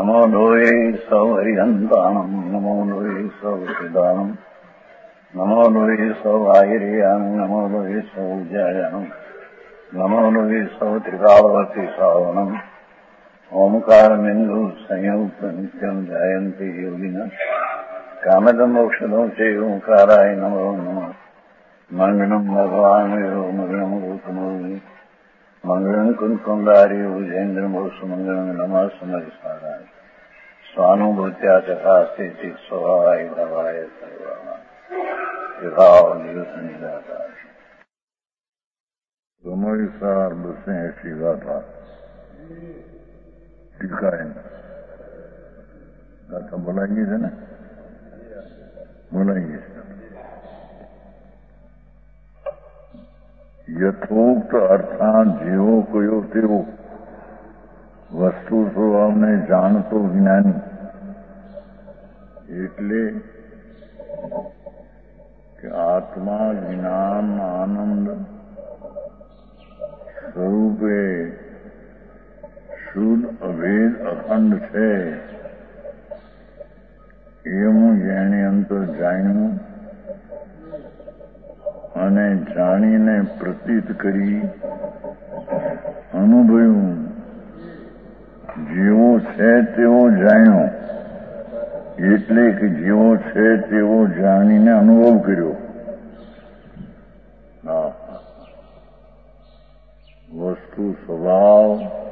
નમો લોહે સૌ હરિહંતાણમ નમો લોહે સૌ સિદાનમ નમો લોહે સૌ આયર્યાણમ નમો લોહે સૌ જયાણમ નમો લોહે સૌ ત્રિકાવતી સાવણમ ઓમકારમિંદુ સંયુક્ત નિત્યમ જાયંતિ યોગિના કામદમ મોક્ષદો છે ઓંકારાય નમો નમઃ મંગળમ ભગવાન મંગળમ ગૌતમોની મંગળમ કુંકુંદારી ઉજેન્દ્રમો સુમંગળમ નમઃ સમરિસારાય સ્વાનુભૂત્યા ચકાસ્તે ચિત સ્વભાવાય ભવાય સર્વમાં વિભાવ નિદાતા સમરિસાર 280 ગાથા ટીકાય ગાથા બોલાઈ છે ને બોલાઈ છે. યથોક્ત અર્થાત જેવો કયો તેવો વસ્તુ સ્વભાવને જાણતો જ્ઞાની એટલે કે આત્મા જ્ઞાન આનંદ સ્વરૂપે શુદ્ધ અભેદ અખંડ છે એવું જેણે અંતર જાણ્યું અને જાણીને પ્રતીત કરી અનુભવ્યું, જેવો છે તેવો જાણ્યો એટલે કે જેવો છે તેવો જાણીને અનુભવ કર્યો. વસ્તુ સ્વભાવ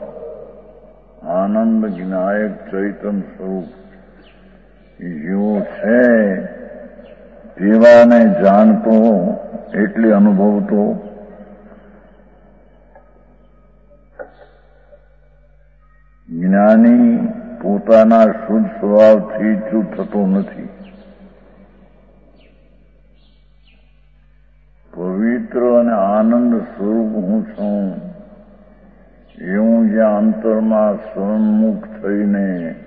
આનંદ જ્ઞાયક ચૈતન સ્વરૂપ જેવો છે તેવાને જાણતો એટલે અનુભવતો. જ્ઞાની પોતાના શુદ્ધ સ્વભાવથી ચ્યુત થતો નથી. પવિત્ર અને આનંદ સ્વરૂપ હું છું એવું જ્યાં અંતરમાં સ્વન્મુખ થઈને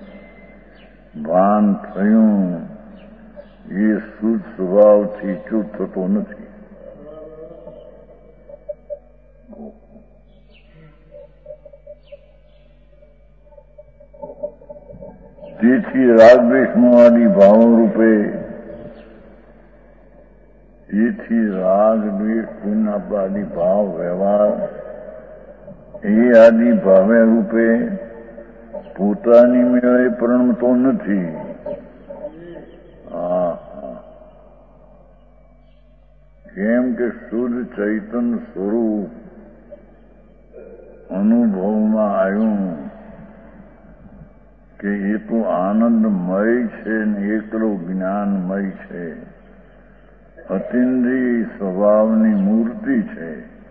ભાન થયું એ શુદ્ધ સ્વભાવથી ચ્યુત થતો નથી. તેથી રાગદ્વેષનો આદિ ભાવ રૂપે આદિ ભાવ વ્યવહાર એ આદિ ભાવે રૂપે પોતાની મેળે પરિણમતો નથી. કેમ કે શુદ્ધ ચૈતન સ્વરૂપ અનુભવમાં આવ્યું કે એ તો આનંદમય છે ને એકલો જ્ઞાનમય છે, અતિન્દ્રિય સ્વભાવની મૂર્તિ છે.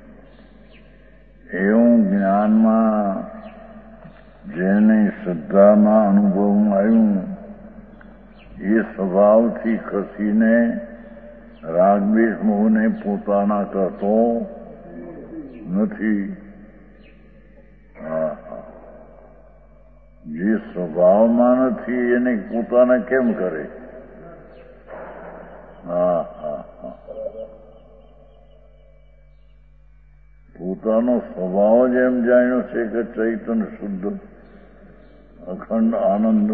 એવું જ્ઞાનમાં જેને શ્રદ્ધામાં અનુભવમાં આવ્યું એ સ્વભાવથી ખસીને રાગદ્વેષ મોહને પોતાના કરતો નથી. જે સ્વભાવમાં નથી એને પોતાના કેમ કરે? પોતાનો સ્વભાવ જ એમ જાણ્યો છે કે ચૈતન શુદ્ધ અખંડ આનંદ.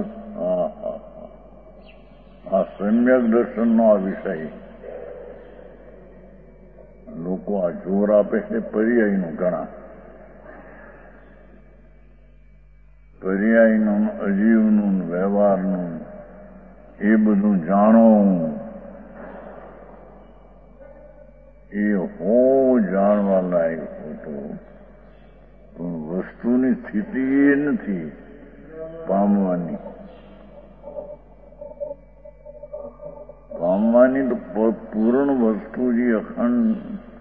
આ સમ્યક દર્શનનો આ વિષય. લોકો આ જોર આપે છે પર્યાયનું, ઘણા પર્યાયનું, અજીવનું, વ્યવહારનું એ બધું જાણો એ જાણવા લાયક હતો, પણ વસ્તુની સ્થિતિ એ નથી પામવાની. પામવાની તો પૂર્ણ વસ્તુ જે અખંડ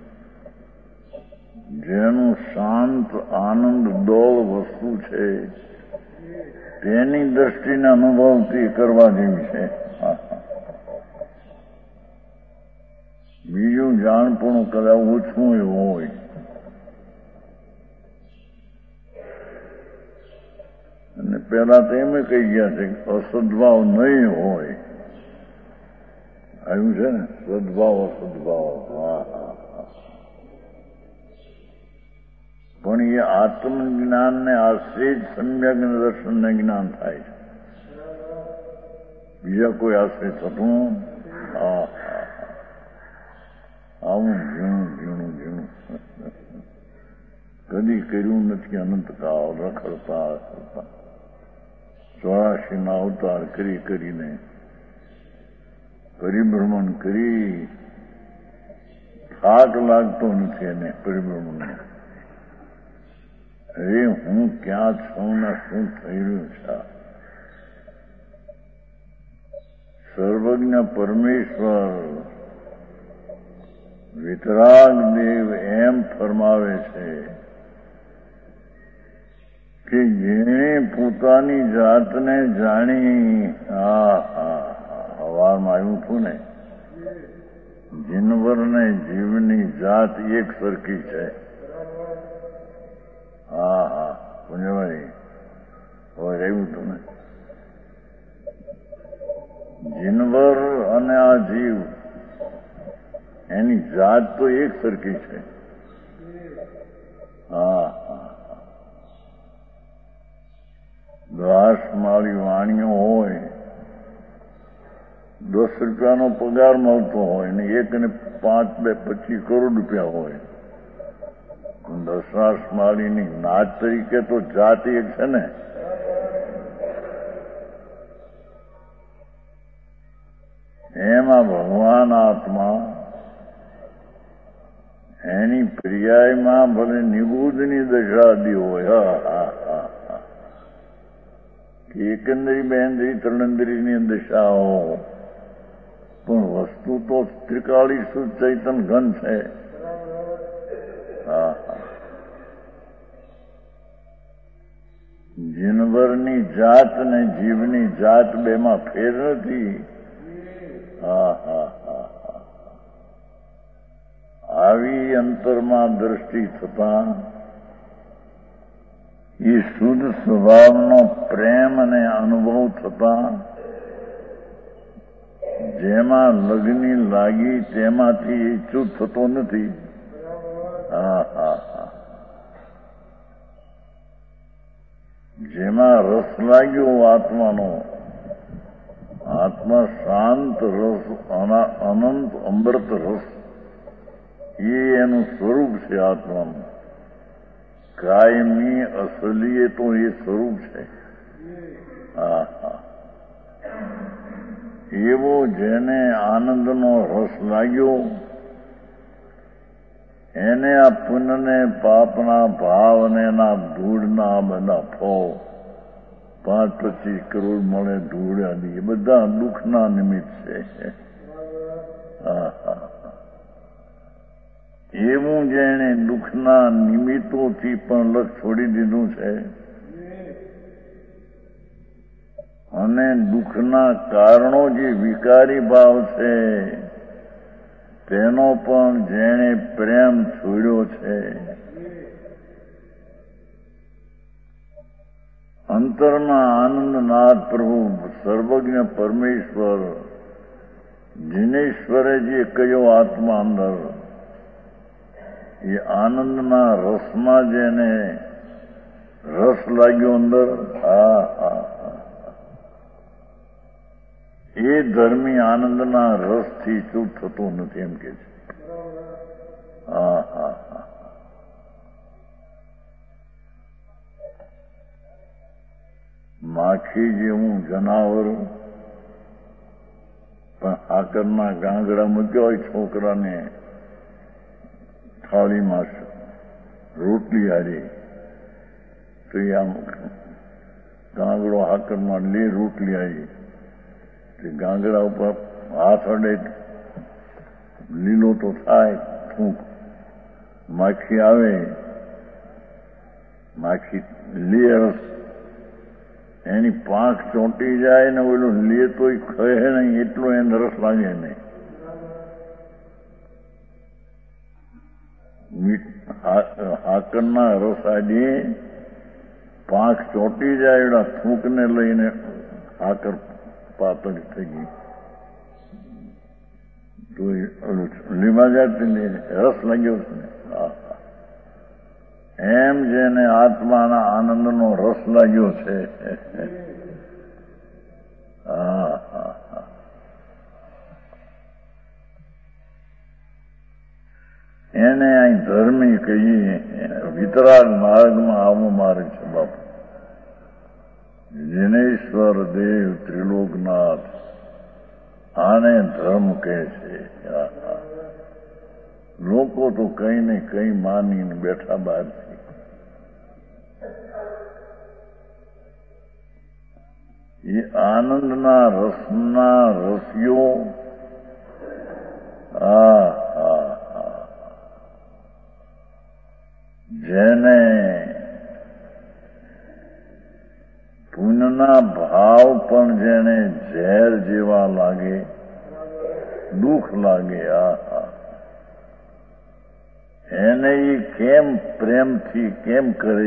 જેનું શાંત આનંદ ડોળ વસ્તુ છે તેની દ્રષ્ટિને અનુભવથી કરવા જેવી છે. બીજું જાણપણું કદાચ ઓછું એવું હોય. અને પેલા તો એમ કહી ગયા છે કે અસદભાવ નહીં હોય. આવ્યું છે ને સદભાવ અસદભાવ. પણ એ આત્મજ્ઞાનને આશ્રિત સમ્યક દર્શનને જ્ઞાન થાય છે. બીજા કોઈ આશ્રય થતું આવું ઝીણું કદી કર્યું નથી. અનંતકાળ રખડતા 84 અવતાર કરીને પરિભ્રમણ કરી થાક લાગતો નથી એને પરિભ્રમણ. અરે હું ક્યાં છું ને શું થઈ રહ્યું છે? સર્વજ્ઞ પરમેશ્વર વિતરાગ દેવ એમ ફરમાવે છે કે જેણે પોતાની જાતને જાણી, હવામાં આવ્યું હતું ને, જીનવર ને જીવની જાત એક સરખી છે. પુંજભાઈ હવે રહ્યું હતું ને, જીનવર અને આ જીવ એની જાત તો એક સરખી છે. ઘાસમાળી વાણીઓ હોય, 10 રૂપિયાનો પગાર મળતો હોય ને એકને 5, 25 કરોડ રૂપિયા હોય. દશાસમાળીની નાત તરીકે તો જાત એક છે ને. એમાં ભગવાન આત્મા એની પ્રિયાયમાં ભલે નિબુધની દશાદી હોય, એકંદરી બેંદરી ત્રણંદરીની દશાઓ, પણ વસ્તુ તો ત્રિકાળી શુદ્ધ ચૈતન ઘન છે. જીનવરની જાત ને જીવની જાત બેમાં ફેર નથી. આવી અંતરમાં દ્રષ્ટિ થતા એ શુદ્ધ સ્વભાવનો પ્રેમ અને અનુભવ થતા જેમાં લગ્ની લાગી તેમાંથી એ ચ્યુત થતો નથી. જેમાં રસ લાગ્યો આત્માનો, આત્મા શાંત રસ, અનંત અમૃત રસ, એ એનું સ્વરૂપ છે આત્માનું. કાયમી અસલી તો એ સ્વરૂપ છે. એવો જેને આનંદનો રસ લાગ્યો એને આ પુણ્યને પાપના ભાવને એના ધૂળના બધા ફો 5-25 કરોડ મળે ધૂળાની, એ બધા દુઃખના નિમિત્ત છે. એવું જેણે દુઃખના નિમિત્તોથી પણ લક્ષ છોડી દીધું છે અને દુઃખના કારણો જે વિકારી ભાવ છે તેનો પણ જેણે પ્રેમ છોડ્યો છે, અંતરના આનંદનાથ પ્રભુ સર્વજ્ઞ પરમેશ્વર જીનેશ્વરે જે કયો આત્મા અંદર, એ આનંદના રસમાં જેને રસ લાગ્યો અંદર, એ ધર્મી આનંદના રસથી ચૂપ થતો નથી એમ કે છે. માખી જેવું જનાવર પણ હાકરના ગાંગડા મૂક્યા હોય છોકરાને થાળીમાં રોટલી હારી, તો એ આમ ગાંગડો હાકરમાં લે રોટલી હારી, ગાંગડા ઉપર હાથ અડે, લીલો તો થાય થૂંક, માખી આવે, માખી લે રસ, એની પાંખ ચોંટી જાય ને ઓલું લે તો ખે નહીં એટલો એને રસ લાગે નહીં. હાકરના રસ આડી પાંખ ચોંટી જાય એના થૂંકને લઈને હાકર પાતળી થઈ ગઈ, તો લીમા જાતને રસ લાગ્યો છે ને. એમ જેને આત્માના આનંદનો રસ લાગ્યો છે, હા હા હા. એને અહીં ધર્મી કહીએ, વિતરાગ માર્ગમાં આવો માર્ગ છે બાપુ. જિનેશ્વર દેવ ત્રિલોકનાથ આને ધર્મ કહે છે. લોકો તો કઈ ને કઈ માનીને બેઠા બહારથી. એ આનંદના રસના રસિયો. હા હા હા. જેને પુણ્યના ભાવ પણ જેને ઝેર જેવા લાગે, દુઃખ લાગે, એને એ કેમ પ્રેમથી કેમ કરે?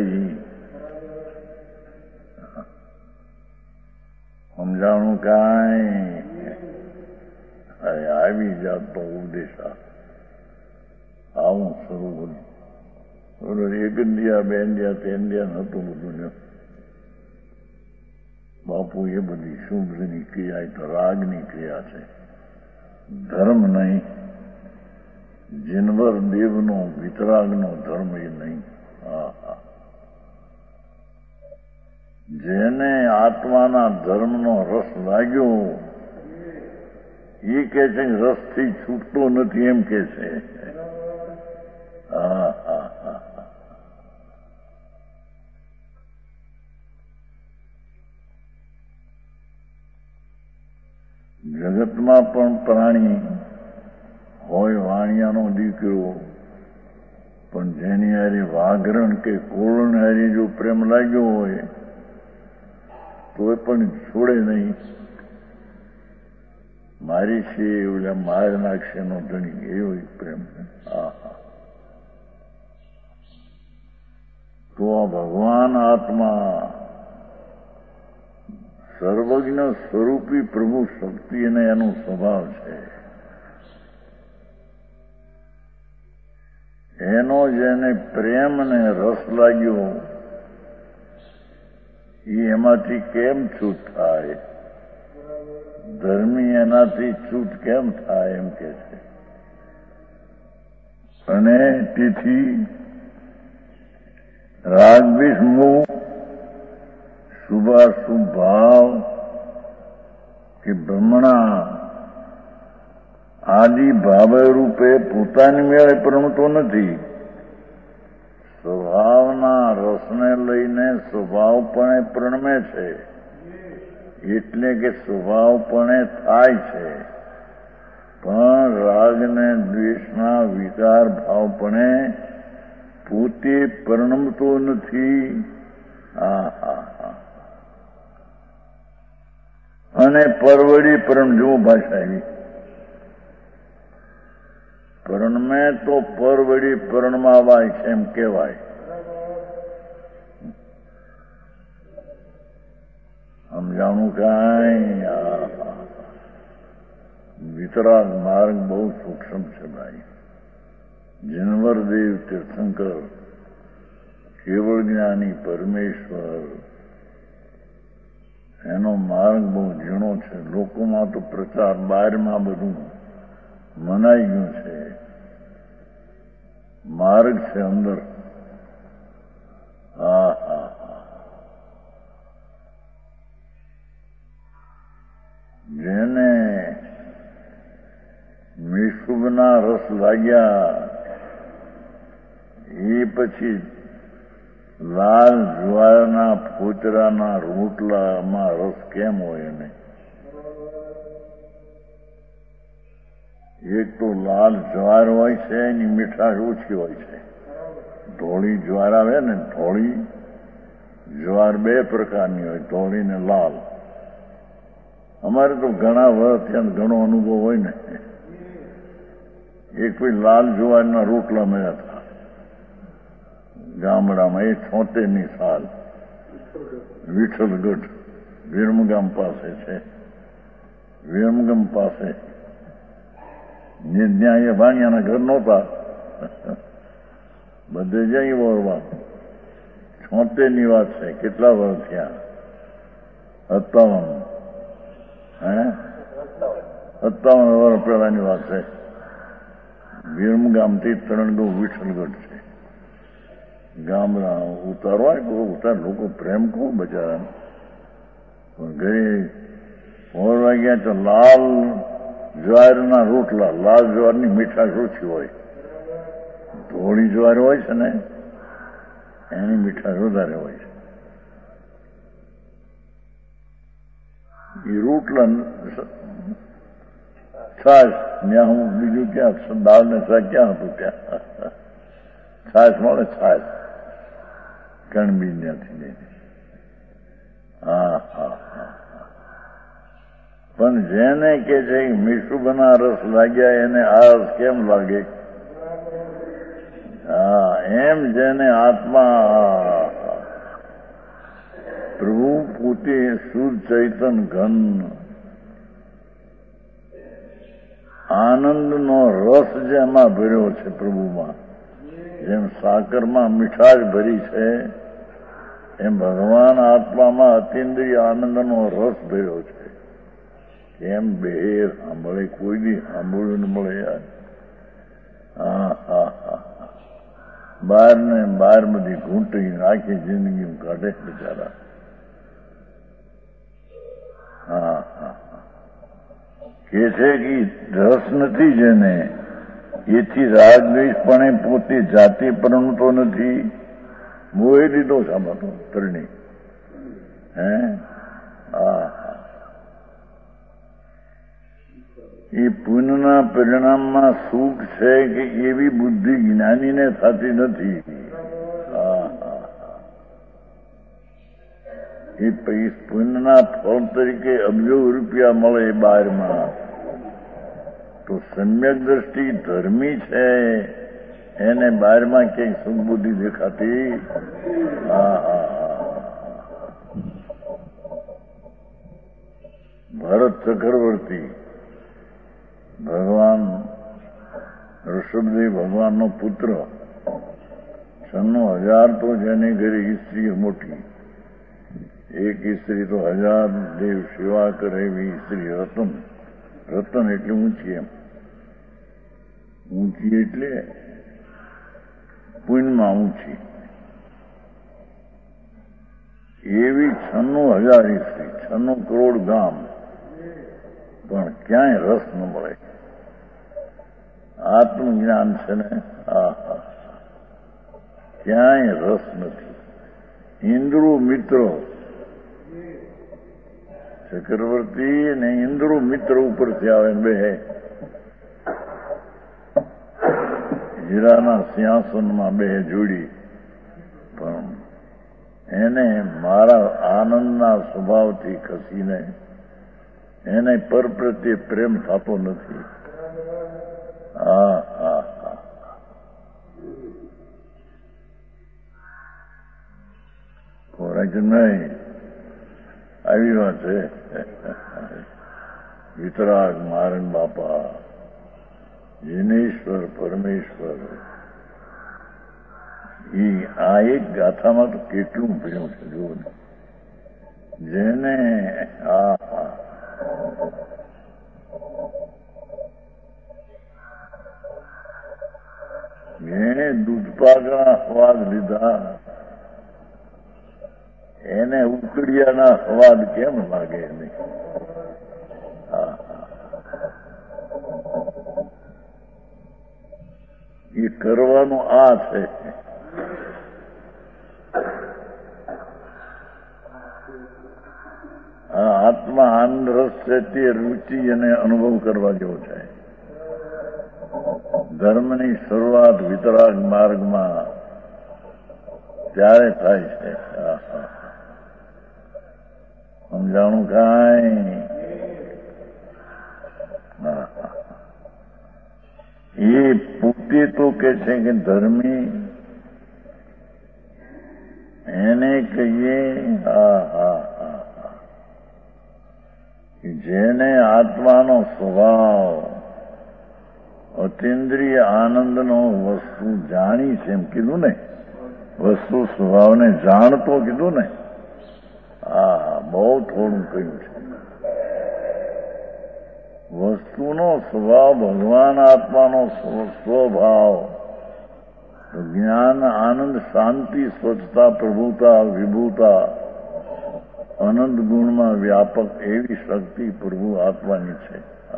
સમજાણું કાંઈ? આવી જાતનો ઉપદેશા આવું શરૂ કર્યું. એક ઇન્ડિયા, બે ઇન્ડિયા, તે ઇન્ડિયા નહોતું બધું ને બાપુ. એ બધી શુભ્રની ક્રિયા, એ તો રાગની ક્રિયા છે, ધર્મ નહીં. જીનવર દેવનો વિતરાગનો ધર્મ એ નહીં. હા હા. જેને આત્માના ધર્મનો રસ લાગ્યો એ કે છે રસથી છૂટતો નથી, એમ કે છે. હા હા હા. જગતમાં પણ પ્રાણી હોય, વાણિયાનો દીકરો, પણ જેની હારી વાઘરણ કે કોળણ હારી જો પ્રેમ લાગ્યો હોય તો એ પણ છોડે નહીં. મારી છે ઓલા માર નાખશે નો ધણી, એવો પ્રેમ. હા હા. તો આ ભગવાન આત્મા સર્વજ્ઞ સ્વરૂપી પ્રભુ શક્તિ અને એનો સ્વભાવ છે. એનો જેને પ્રેમ ને રસ લાગ્યો એ એમાંથી કેમ છૂટ થાય? ધર્મી એનાથી છૂટ કેમ થાય? એમ કે છે. અને તેથી રાગદ્વેષ મોહ, શુભાશુભ ભાવ કે ભ્રમણા આદિ ભાવ રૂપે પોતાની મેળે પ્રણતો નથી. સ્વભાવના રસને લઈને સ્વભાવપણે પ્રણમે છે, એટલે કે સ્વભાવપણે થાય છે. પણ રાગ ને દ્વેષના વિકાર ભાવપણે પોતે પ્રણમતો નથી. હા હા હા. અને પરવડી પ્રણજો ભાષા એવી. પ્રણમે તો પરવડી પ્રણમાવાય છે એમ કહેવાય. સમજાણું કાંઈ? વિતરાગ માર્ગ બહુ સૂક્ષ્મ છે ભાઈ. જીનવરદેવ તીર્થંકર, કેવળ જ્ઞાની પરમેશ્વર, એનો માર્ગ બહુ ઝીણો છે. લોકોમાં તો પ્રચાર બહારમાં બધું મનાઈ ગયું છે. માર્ગ છે અંદર. હા હા હા. જેને મિશુભના રસ લાગ્યા એ પછી લાલ જુવારના ફોતરાના રોટલામાં રસ કેમ હોય? એને એક તો લાલ જ્વાર હોય છે, એની મીઠાશ ઓછી હોય છે. ધોળી જ્વાર આવે ને, ધોળી જ્વાર બે પ્રકારની હોય, ધોળી ને લાલ. અમારે તો ઘણા વર્ષ ત્યાં ઘણો અનુભવ હોય ને. એક કોઈ લાલ જુવારના રોટલા મળ્યા હતા ગામડામાં, એ 76ની સાલ, વિઠ્ઠલગઢ વિરમગામ પાસે છે. વિરમગામ પાસે ત્યાં એ ભાણિયાના ઘર નહોતા, બધે જઈ વળવા. 76ની વાત છે. કેટલા વર્ષ થયા? 57. 57 વર્ષ પહેલાની વાત છે. વિરમગામથી તરણગઢ વિઠ્ઠલગઢ છે. ગામડા ઉતારવા ઉતાર લોકો પ્રેમ ખૂબ બચારા. પણ ઘરે 4 વાગ્યા તો લાલ જ્વારના રોટલા, લાલ જ્વારની મીઠાશ ઓછી હોય. ધોળી જ્વાર હોય છે ને એની મીઠાશ વધારે હોય છે. એ રોટલા છાશ ત્યાં હું બીજું ક્યાં દાળ ને શાક ક્યાં હતું ત્યાં છાશ મળે. છાશ કણબી ત્યાંથી લઈને. હા હા હા. પણ જેને કે છે મીઠુંબના રસ લાગ્યા એને આ રસ કેમ લાગે? હા, એમ જેને આત્મા પ્રભુ પોતે શુદ્ધ ચૈતન ઘન આનંદનો રસ જેમાં ભર્યો છે પ્રભુમાં, જેમ સાકરમાં મીઠાશ ભરી છે એમ ભગવાન આત્મામાં અતિન્દ્રિય આનંદનો રસ ભર્યો છે. કેમ બે સાંભળે? કોઈ દી સાંભળ્યું ન મળે યાર. હા હા હા. બાર ને બાર બધી ઘૂંટી આખી જિંદગી કાઢે બિચારા. હા હા. કે છે કે રસ નથી જેને એથી રાગ દ્વેષપણે પોતે જાતે પરણતો નથી. મોહે લીધો સામાતો તરણી. હે હા. એ પુણ્યના પરિણામમાં સુખ છે કે એવી બુદ્ધિ જ્ઞાનીને થતી નથી. એ પુણ્યના ફળ તરીકે અબજો રૂપિયા મળે બહારમાં, તો સમ્યક દ્રષ્ટિ ધર્મી છે એને બહારમાં ક્યાંય સુખ બુદ્ધિ દેખાતી. ભરત ચક્રવર્તી ભગવાન ઋષભદેવ ભગવાનનો પુત્ર, 96,000 તો જેને ઘરે સ્ત્રી મોટી, એક સ્ત્રી તો 1000 દેવ સેવા કરે એવી સ્ત્રી. રતન, રતન એટલે ઊંચી, એમ ઊંચી એટલે પુણ્યમાં ઊંચી. એવી 96,000 સ્ત્રી, 96 કરોડ ગામ, પણ ક્યાંય રસ ન મળે. આત્મજ્ઞાન છે ને, ક્યાંય રસ નથી. ઇન્દ્રો મિત્રો, ચક્રવર્તી ને ઇન્દ્રો મિત્ર ઉપરથી આવે બે હીરાના સિંહાસનમાં બે જોડી, પણ એને મારા આનંદના સ્વભાવથી ખસીને એને પર પ્રત્યે પ્રેમ થતો નથી. હા હા હા. ખોરાક નહીં આવી વાત છે. વિતરાગ મારંગ બાપા, જીનેશ્વર પરમેશ્વર, આ એક ગાથામાં તો કેટલું ભર્યું છે જુઓ ને. જેને જેને દૂધપાકના સ્વાદ લીધા એને ઉકળિયાના સ્વાદ કેમ લાગે નહીં? એ કરવાનું આ છે. આત્મા આનંદ રસ છે તે રુચિ અને અનુભવ કરવા જેવો છે. ધર્મની શરૂઆત વિતરાગ માર્ગમાં ત્યારે થાય છે. સમજાણું કાંઈ? એ પોતે તો કે છે કે ધર્મી એને કહીએ જેને આત્માનો સ્વભાવ અતિન્દ્રિય આનંદનો વસ્તુ જાણી છે, એમ કીધું ને, વસ્તુ સ્વભાવને જાણતો કીધું ને. બહુ થોડું કહ્યું છે. વસ્તુનો સ્વભાવ ભગવાન આત્માનો સ્વભાવ જ્ઞાન, આનંદ, શાંતિ, સ્વચ્છતા, પ્રભુતા, વિભુતા, અનંત ગુણમાં વ્યાપક એવી શક્તિ પ્રભુ આત્માની છે.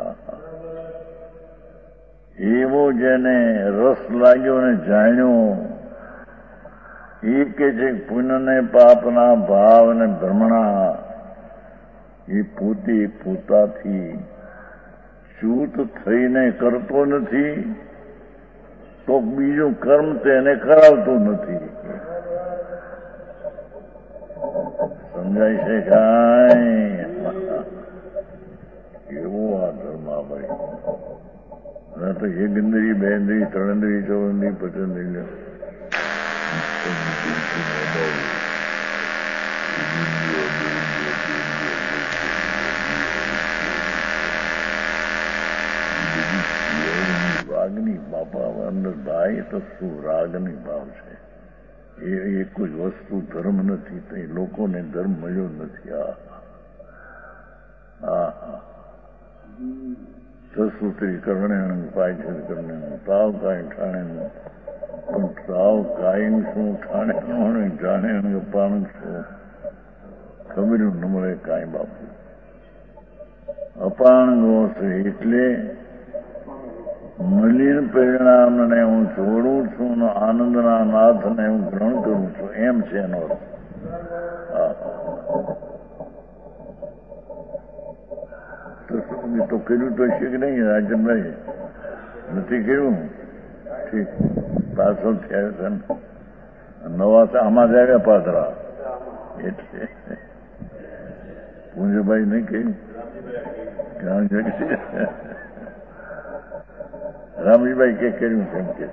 એવો જેને રસ લાગ્યો ને જાણ્યો એ કે છે પુણ્યને પાપના ભાવ અને ભ્રમણા એ પોતે પોતાથી ચૂત થઈને કરતો નથી તો બીજું કર્મ તેને કરાવતું નથી. સમજાય છે કાંઈ? એવો આ ધર્માભાઈ તો એકંદરી, બેંદરી, ત્રણેન્દ્રી, ચૌંદરી, પચેન્દ્રી રાગની બાપા અંદર ભાઈ તો શું રાગની ભાવ છે. એ કોઈ વસ્તુ ધર્મ નથી તો એ લોકોને ધર્મ મળ્યો નથી. સસુત્રી કરણે પાછળ કરણે તાવ કાંઈ ઠાણે પણ તાવ કાંઈ શું ઠાણે જાણે પાણ શું ખબર ન મળે કાંઈ બાપુ. અપાણગો છે એટલે મલિન પરિણામને હું છોડું છું ને આનંદના નાથને હું ગ્રહણ કરું છું એમ છે એનો અર્થ. તો કર્યું તો છે કે નહીં રાજનભાઈ? નથી કર્યું? ઠીક, પાછળ થયા છે ને નવા આમાં જ આવ્યા પાથરા એટલે પૂંજભાઈ નહીં કહ્યું રામજીભાઈ કે કર્યું તેમ કે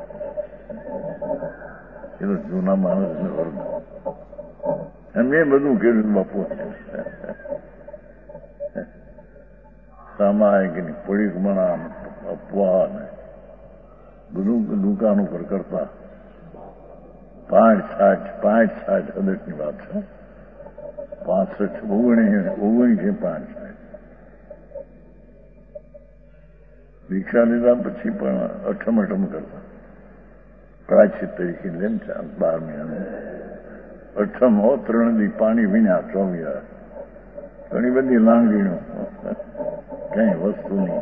એ તો જૂના માણસને વર્ગ મેં બધું કર્યું બાપુ. સામાયિકની પડીકમણા અપવા ને બધું દુકાન ઉપર કરતા 5-60 હદટની વાત છે. 65 દીક્ષા લીધા પછી પણ અઠમ કરતા પ્રાચિત તરીકે લે 12 મહિનાનું અઠમ હો 3 દી પાણી વિના 24 ઘણી બધી લાંગણીઓ કઈ વસ્તુ નહીં.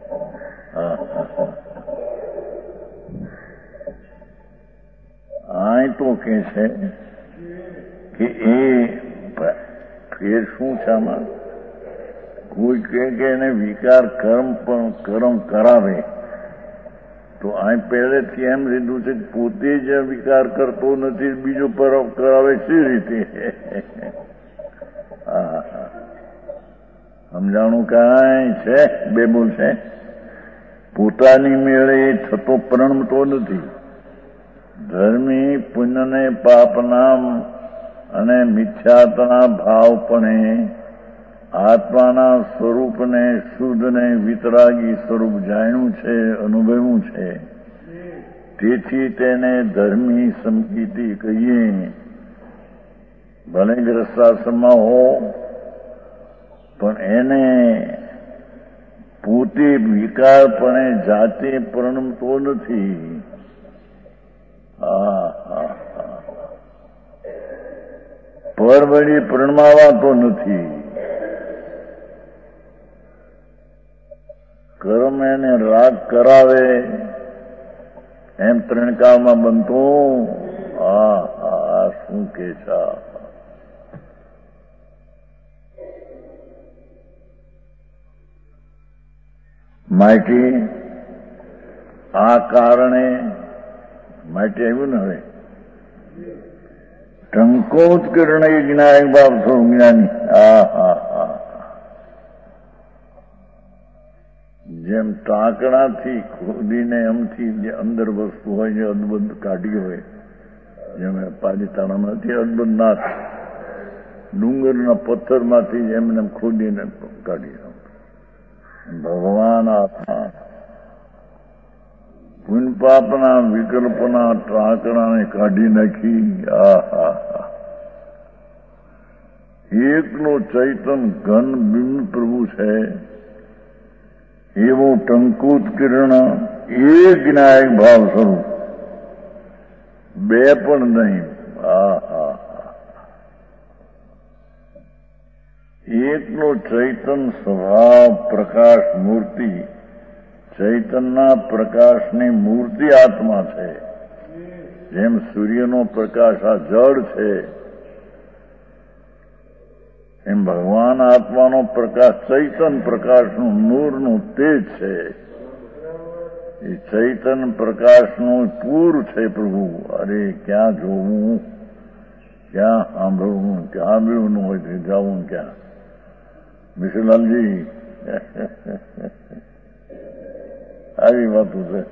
આ તો કે છે કે એ ફેર શું છે આમાં? કોઈ કે એને વિકાર કર્મ કરાવે તો આ પહેલેથી એમ લીધું છે પોતે જ વિકાર કરતો નથી, બીજો કરાવે છે રીતે. સમજાણું કાંઈ છે? બે બોલ છે. પોતાની મેળે થતો પ્રણમતો નથી. ધર્મી પુણ્યને પાપના અને મિથ્યાત્વના ભાવપણે આત્માના સ્વરૂપને શુદ્ધને વિતરાગી સ્વરૂપ જાણ્યું છે, અનુભવ્યું છે. તેથી તેને ધર્મી સમકીતિ કહીએ. ભલે ગ્રસ્તાશ્રમમાં હો પણ એને પોતે વિકારપણે જાતે પ્રણમતો નથી. પરવડી પ્રણમાવાતો નથી. કર્મ એને રાગ કરાવે એમ ત્રણકાળમાં બનતું. શું કે છે? માટે આ કારણે માટે આવ્યું ને હવે ટંકોત્કીર્ણ જ્ઞાન બાપ થોડું જ્ઞાની. જેમ ટાંકણાથી ખોદીને એમથી જે અંદર વસ્તુ હોય જે અદભુત કાઢી હોય, જેમ પાલિતાણામાંથી અદભુત નાથ ડુંગરના પથ્થરમાંથી એમને ખોદીને કાઢી. ભગવાન આત્મા પુણ્ય પાપના વિકલ્પના ટાંકણાને કાઢી નાખી. એકનો ચૈતન ઘન બિંબ પ્રભુ છે. એવું ટંકુત કિરણ એક જ્ઞાયક ભાવ સ્વરૂપ, બે પણ નહીં. એકનો ચૈતન સ્વભાવ પ્રકાશ મૂર્તિ, ચૈતનના પ્રકાશની મૂર્તિ આત્મા છે. જેમ સૂર્યનો પ્રકાશ આ જળ છે, એમ ભગવાન આત્માનો પ્રકાશ ચૈતન પ્રકાશનું નૂરનું તેજ છે. એ ચૈતન પ્રકાશનું પૂર છે પ્રભુ. અરે ક્યાં જોવું, ક્યાં સાંભળવું, ક્યાં સાંભળવું ન હોય જવું ક્યાં. વિશુલાલજી આવી વાતું છે.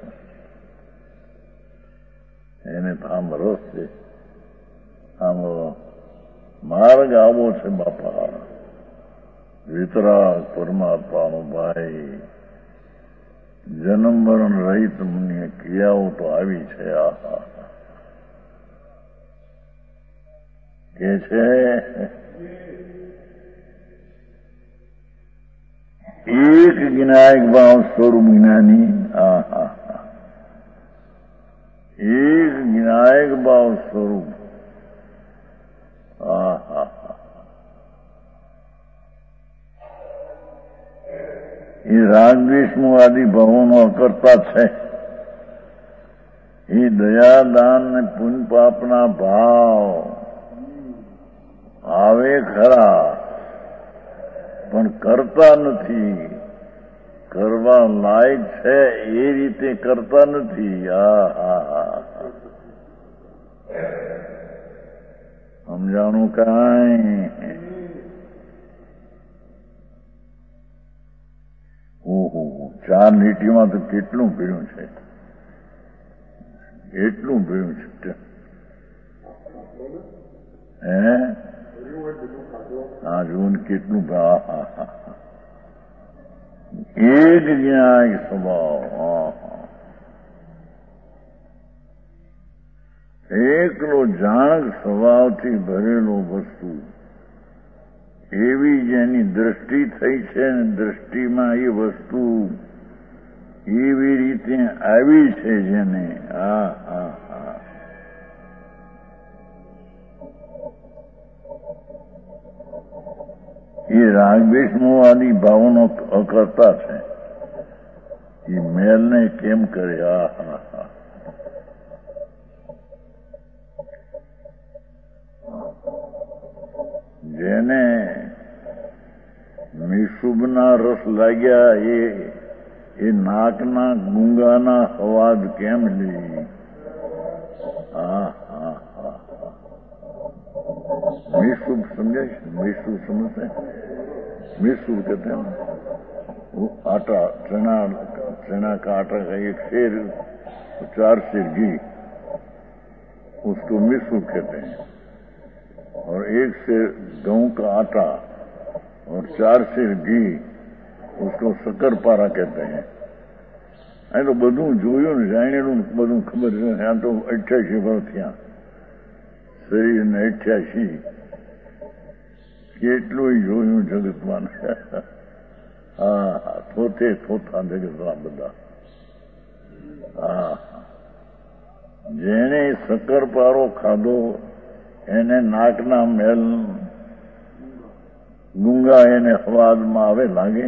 એને તો આમ રસ છે. આમ માર્ગ આવો છે બાપા, વિતરાગ પરમાત્માનો ભાઈ. જન્મ મરણ રહિત ક્રિયાઓ તો આવી છે. કે છે એક જ્ઞાયક ભાવ સ્વરૂપ જ્ઞાની. એક જ્ઞાયક ભાવ સ્વરૂપ. એ રાગદ્વેષનું આદિ ભાવોનો અકર્તા છે. એ દયા દાન ને પુણ્ય પાપના ભાવ આવે ખરા, પણ કરતા નથી. કરવા લાયક છે એ રીતે કરતા નથી. સમજાણું કાંઈ? ઓહો, 4 લીટીમાં તો કેટલું ભીડું છે, એટલું ભીડું છે. હા જુઓ કેટલું. એક જ્ઞાયક સ્વભાવ, એકલો જાણક સ્વભાવથી ભરેલો વસ્તુ, એવી જેની દ્રષ્ટિ થઈ છે ને દ્રષ્ટિમાં એ વસ્તુ એવી રીતે આવી છે જેને. એ રાગદ્વેષ મોહ આદિ ભાવોનો અકર્તા છે. એ મેલને કેમ કરે? જેને નિશુભના રસ લાગ્યા એ નાકના ગુંગાના અવાજ કેમ લે? मिसुब समझे? मिसुब समझते हैं? मिसुब कहते हैं वो आटा, चना का आटा का 1 सेर 4 सेर घी, उसको मिसुब कहते हैं. और 1 सेर गेहूं का आटा और 4 सेर घी, उसको शक्करपारा कहते हैं. અહીં તો બધું જોયું ને જાણેલું બધું ખબર છે. આ તો 88 વર્ષ થયા શરીરને. 88 કેટલું જોયું જગતમાં. થોતા જગતમાં બધા. જેને શક્કરપારો ખાધો એને નાકના મેલ ગુંગા એને અવાજમાં આવે લાગે.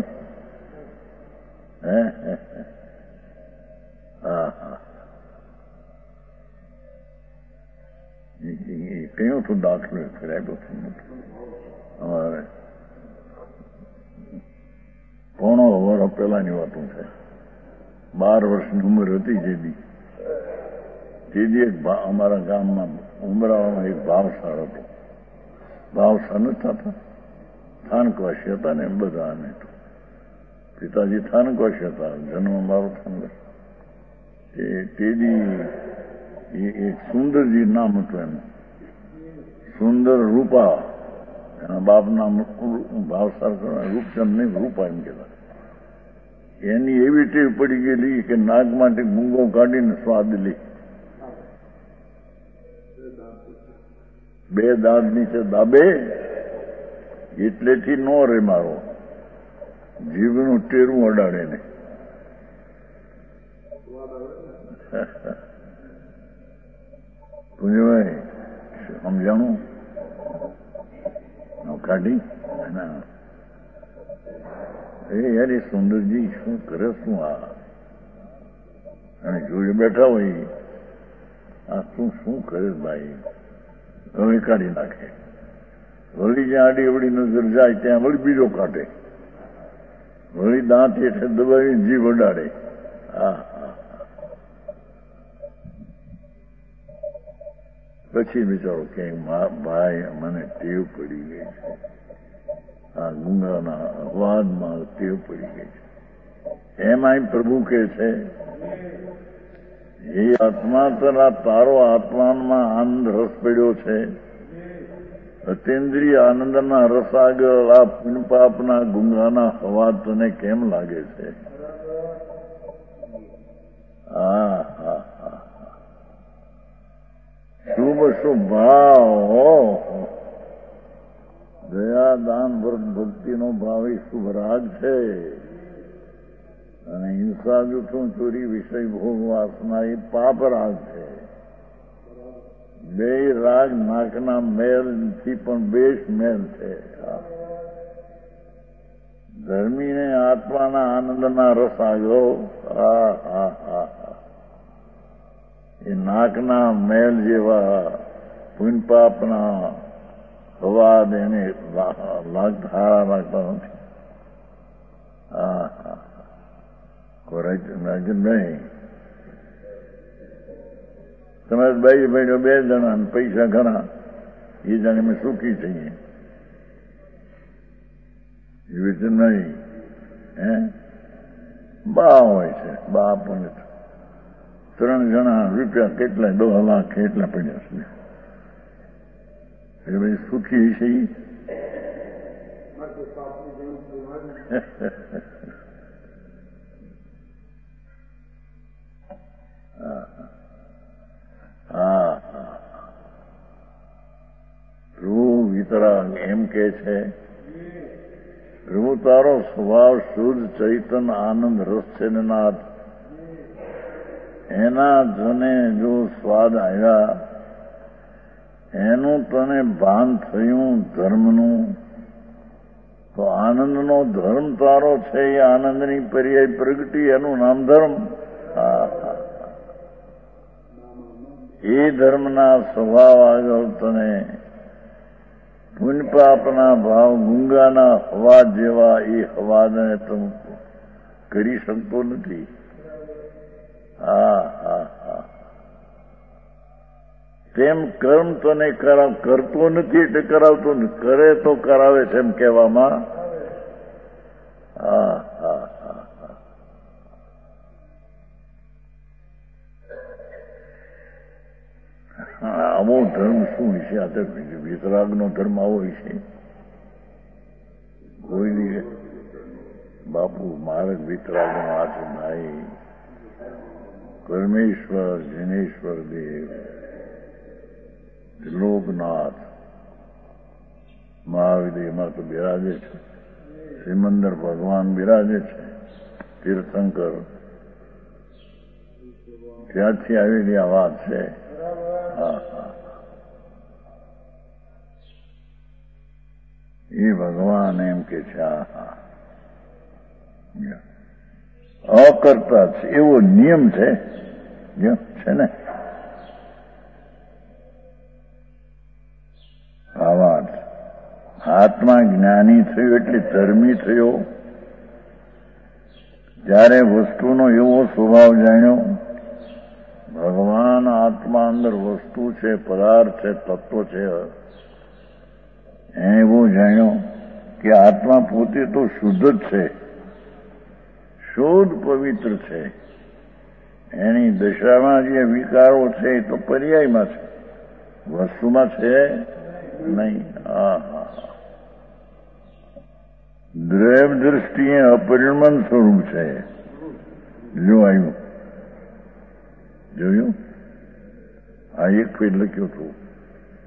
કયો તો દાખલો ફેરાયો અમારે પોણો વર્ષ પહેલાની વાતો છે. 12 વર્ષની ઉંમર હતી જેદી એક અમારા ગામમાં ઉમરાવામાં એક ભાવસાર હતો. ભાવસાર નથી થતા, થાનકવાસી હતા ને બધા. અમે તો પિતાજી થાનકવાસી હતા, જન્મ મારો થાનકવાસી. તેદી એક સુંદરજી નામ હતું એનું, સુંદર રૂપા. એના બાપ નામ ભાવસાર રૂપચંદ નહીં, રૂપા એમ કહેતા. એની એવી ટેવ પડી ગયેલી કે નાક માટે મૂંગો કાઢીને સ્વાદ લે. 2 દાંત નીચે દાબે એટલેથી નો રે મારો. જીભનું ટેરું અડાડે ને પૂજભાઈ સમજાણું કાઢી યાર એ સુંદરજી શું કરે શું આ અને જોડે બેઠા હોય આ શું કરે ભાઈ હવે કાઢી નાખે વળી જ્યાં આડી અવળી નજર જાય ત્યાં વળી બીજો કાઢે વળી દાંત હેઠે દબાવી જીભ અડાડે પછી બિચારો કે ભાઈ મને ટેવ પડી ગઈ છે આ ગુંગાના અવાજમાં ટેવ પડી ગઈ છે એમાંય પ્રભુ કે છે એ આત્મા તારો આત્મામાં આનંદ રસ પડ્યો છે અતિન્દ્રિય આનંદના રસ આગળ આ પુનપાપના ગુંગાના અવાજ તને કેમ લાગે છે શુભ શુભ ભાવ દયા દાન વ્રત ભક્તિનો ભાવ એ શુભ રાગ છે અને હિંસા જૂઠું ચોરી વિષય ભોગ વાસના એ પાપ રાગ છે બે રાગ નાકના મેલથી પણ બેશ મેલ છે ધર્મીને આત્માના આનંદના રસ આવ્યો એ નાકના મેલ જેવા પુનપાપના અવાજ એને હારા લાગતા નથી નહીં તમે ભાઈ બહેનો બે જણા પૈસા ઘણા એ જાણે અમે સુખી થઈએ એવી રીતે નહીં બા હોય છે બા પણ 3 જણા રૂપિયા કેટલા 10 લાખ એટલા પડ્યા છે એ ભાઈ સુખી છે પ્રભુ વિતરાગ એમ કે છે પ્રભુ તારો સ્વભાવ શુદ્ધ ચૈતન આનંદ રસ છે ને નાથ એના તને જો સ્વાદ આવ્યા એનું તને ભાન થયું ધર્મનું તો આનંદનો ધર્મ તારો છે એ આનંદની પર્યાય પ્રગટી એનું નામ ધર્મ એ ધર્મના સ્વભાવ આગળ તને પુનપાપના ભાવ ગુંગાના અવાજ જેવા એ અવાજને તું કરી શકતો નથી તેમ કર્મ તને કરતો નથી એટલે કરાવતો નથી કરે તો કરાવે છે એમ કહેવામાં આવો ધર્મ શું વિશે આ તો વિતરાગનો ધર્મ આવો વિશે કોઈ નહીં બાપુ મારે વિતરાગનો આ છે ભાઈ પરમેશ્વર જિનેશ્વર દેવ લોકનાથ મહાવિદેયમાં તો બિરાજે છે સિમંદર ભગવાન બિરાજે છે તીર્થંકર ત્યાંથી આવેલી આ વાત છે એ ભગવાન એમ કે છે અકર્તા છે એવો નિયમ છે ને આ વાત આત્મા જ્ઞાની થયો એટલે ધર્મી થયો જ્યારે વસ્તુનો એવો સ્વભાવ જાણ્યો ભગવાન આત્મા અંદર વસ્તુ છે પદાર્થ છે તત્વ છે એવું જાણ્યો કે આત્મા પોતે તો શુદ્ધ જ છે શુદ્ધ પવિત્ર છે એની દશામાં જે વિકારો છે એ તો પર્યાયમાં છે વસ્તુમાં છે નહીં દ્રવ્ય દ્રષ્ટિએ અપરિણમન સ્વરૂપ છે જો આવ્યું જોયું આ એક ફેર લખ્યું હતું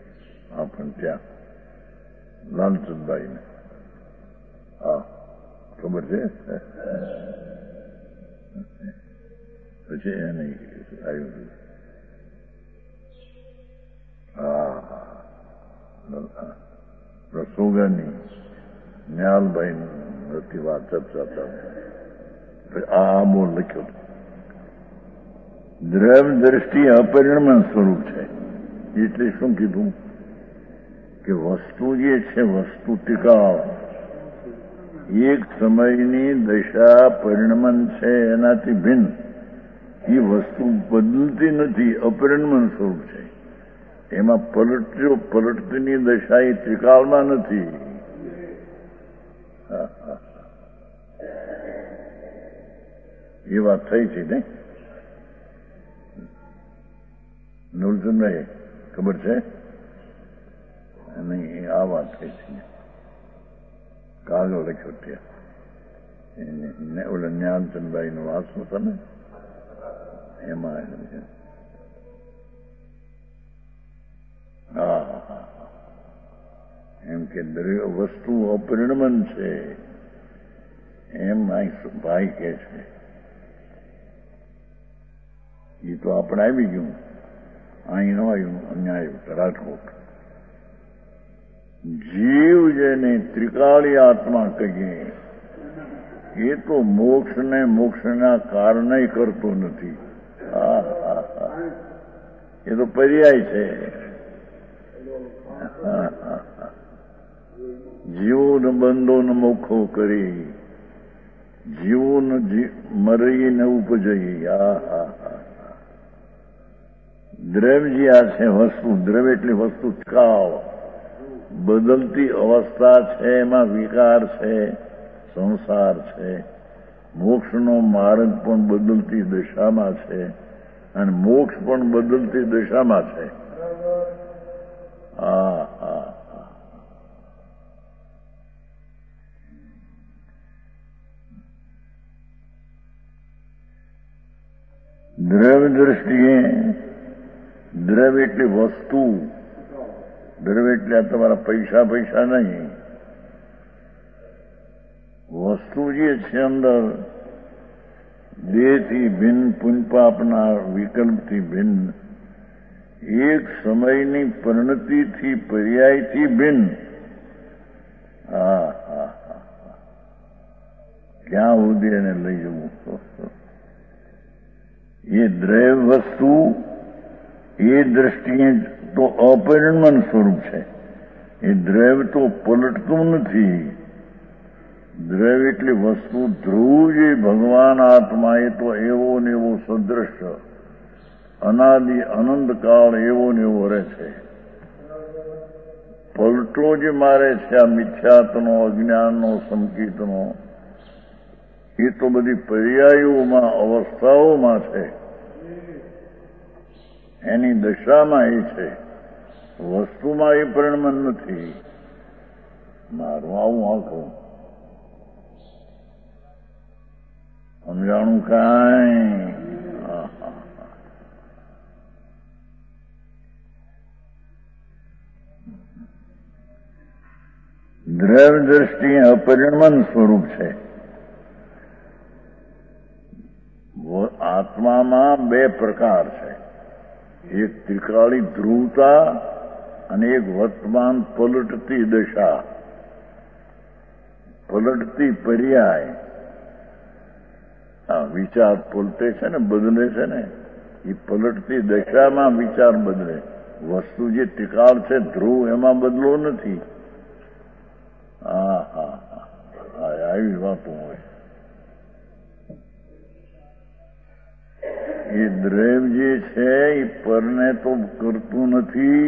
આપણ ત્યાં લાલચંદભાઈને ખબર છે? પછી એને આવ્યું રસોગાની ન્યાલભાઈ નથી વાત ચર્ચા આ બોલ લખ્યો દ્રવ્ય દ્રષ્ટિ અપરિણમન સ્વરૂપ છે. એટલે શું કીધું કે વસ્તુ જે છે વસ્તુ ટિકાવ એક સમયની દશા પરિણમન છે એનાથી ભિન્ન એ વસ્તુ બદલતી નથી, અપરિણમન સ્વરૂપ છે. એમાં પલટતીની દશા એ ત્રિકાળમાં નથી. એ વાત થઈ છે ને નૂરજનભાઈ, ખબર છે? નહીં, આ વાત થઈ છે. કાગળ લખ્યો ત્યાં ઓલા જ્ઞાનચંદભાઈ નો વાંચો તમે એમાં એમ કે વસ્તુ અપરિણમન છે એમ ભાઈ કે છે. એ તો આપણે આવી ગયું, અહીં ન આવ્યું, અહીંયા આવ્યું રાજકોટ. જીવ જેને ત્રિકાળી આત્મા કહીએ એ તો મોક્ષના કારણે કરતો નથી. એ તો પર્યાય છે. જીવોને બંધોને મોખો કરી જીવોને મરીને ઉપજઈ. દ્રવ્ય આ છે વસ્તુ. દ્રવ્ય એટલે વસ્તુ કાળ બદલતી અવસ્થા છે, એમાં વિકાર છે, સંસાર છે. મોક્ષનો માર્ગ પણ બદલતી દશામાં છે અને મોક્ષ પણ બદલતી દશામાં છે. દ્રવ્ય દ્રષ્ટિએ દ્રવ્ય એટલે વસ્તુ. દ્રવ્ય એટલે આ તમારા પૈસા નહીં. વસ્તુ જે છે અંદર દેહથી ભિન્ન, પુંજપાપના વિકલ્પથી ભિન્ન, એક સમયની પરિણતિથી પર્યાયથી ભિન્ન. ક્યાં સુધી એને લઈ જવું? એ દ્રવ્ય વસ્તુ એ દ્રષ્ટિએ તો અપરિણમન સ્વરૂપ છે. એ દ્રવ્ય તો પલટતું નથી. દ્રવ્ય એટલે વસ્તુ ધ્રુવ જે ભગવાન આત્મા એ તો એવો ને એવો સદ્રશ્ય અનાદિ અનંતકાળ એવો ને એવો રહે છે. પલટો જે મારે છે આ મિથ્યાત્વનો, અજ્ઞાનનો, સંકિતનો, એ તો બધી પર્યાયોમાં, અવસ્થાઓમાં છે. એની દશામાં એ છે. વસ્તુમાં એ પરિણમન નથી. મારું આવું આખું સમજાણું કાંઈ? દ્રવ્ય દ્રષ્ટિએ અપરિણમન સ્વરૂપ છે. આત્મામાં બે પ્રકાર છે. એક ત્રિકાળી ધ્રુવતા અને એક વર્તમાન પલટતી દશા, પલટતી પર્યાય. વિચાર પલટે છે ને, બદલે છે ને, એ પલટતી દશામાં વિચાર બદલે. વસ્તુ જે ત્રિકાળ છે ધ્રુવ એમાં બદલો નથી. આવી વાતો હોય. એ દ્રવ્ય જે છે એ પરને તો કરતું નથી,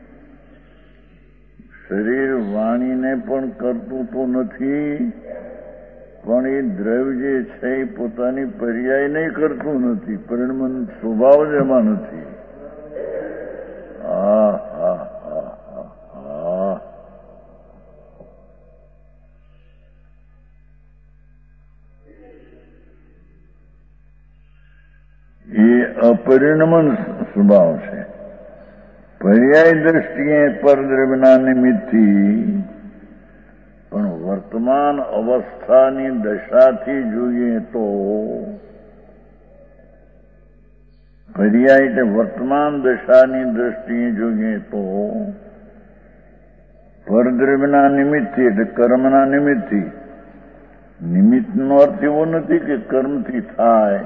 શરીર વાણીને પણ કરતું તો નથી, પણ એ દ્રવ્ય જે છે એ પોતાની પર્યાય નહીં કરતું નથી. પરિણમન સ્વભાવ જ એમાં નથી. એ અપરિણમન સ્વભાવ છે. પર્યાય દ્રષ્ટિએ પરદ્રવ્યના નિમિત્તથી પણ વર્તમાન અવસ્થાની દશાથી જોઈએ તો પર્યાય એટલે વર્તમાન દશાની દ્રષ્ટિએ જોઈએ તો પરદ્રવ્યના નિમિત્તથી એટલે કર્મના નિમિત્તથી. નિમિત્તનો અર્થ એવો નથી કે કર્મથી થાય.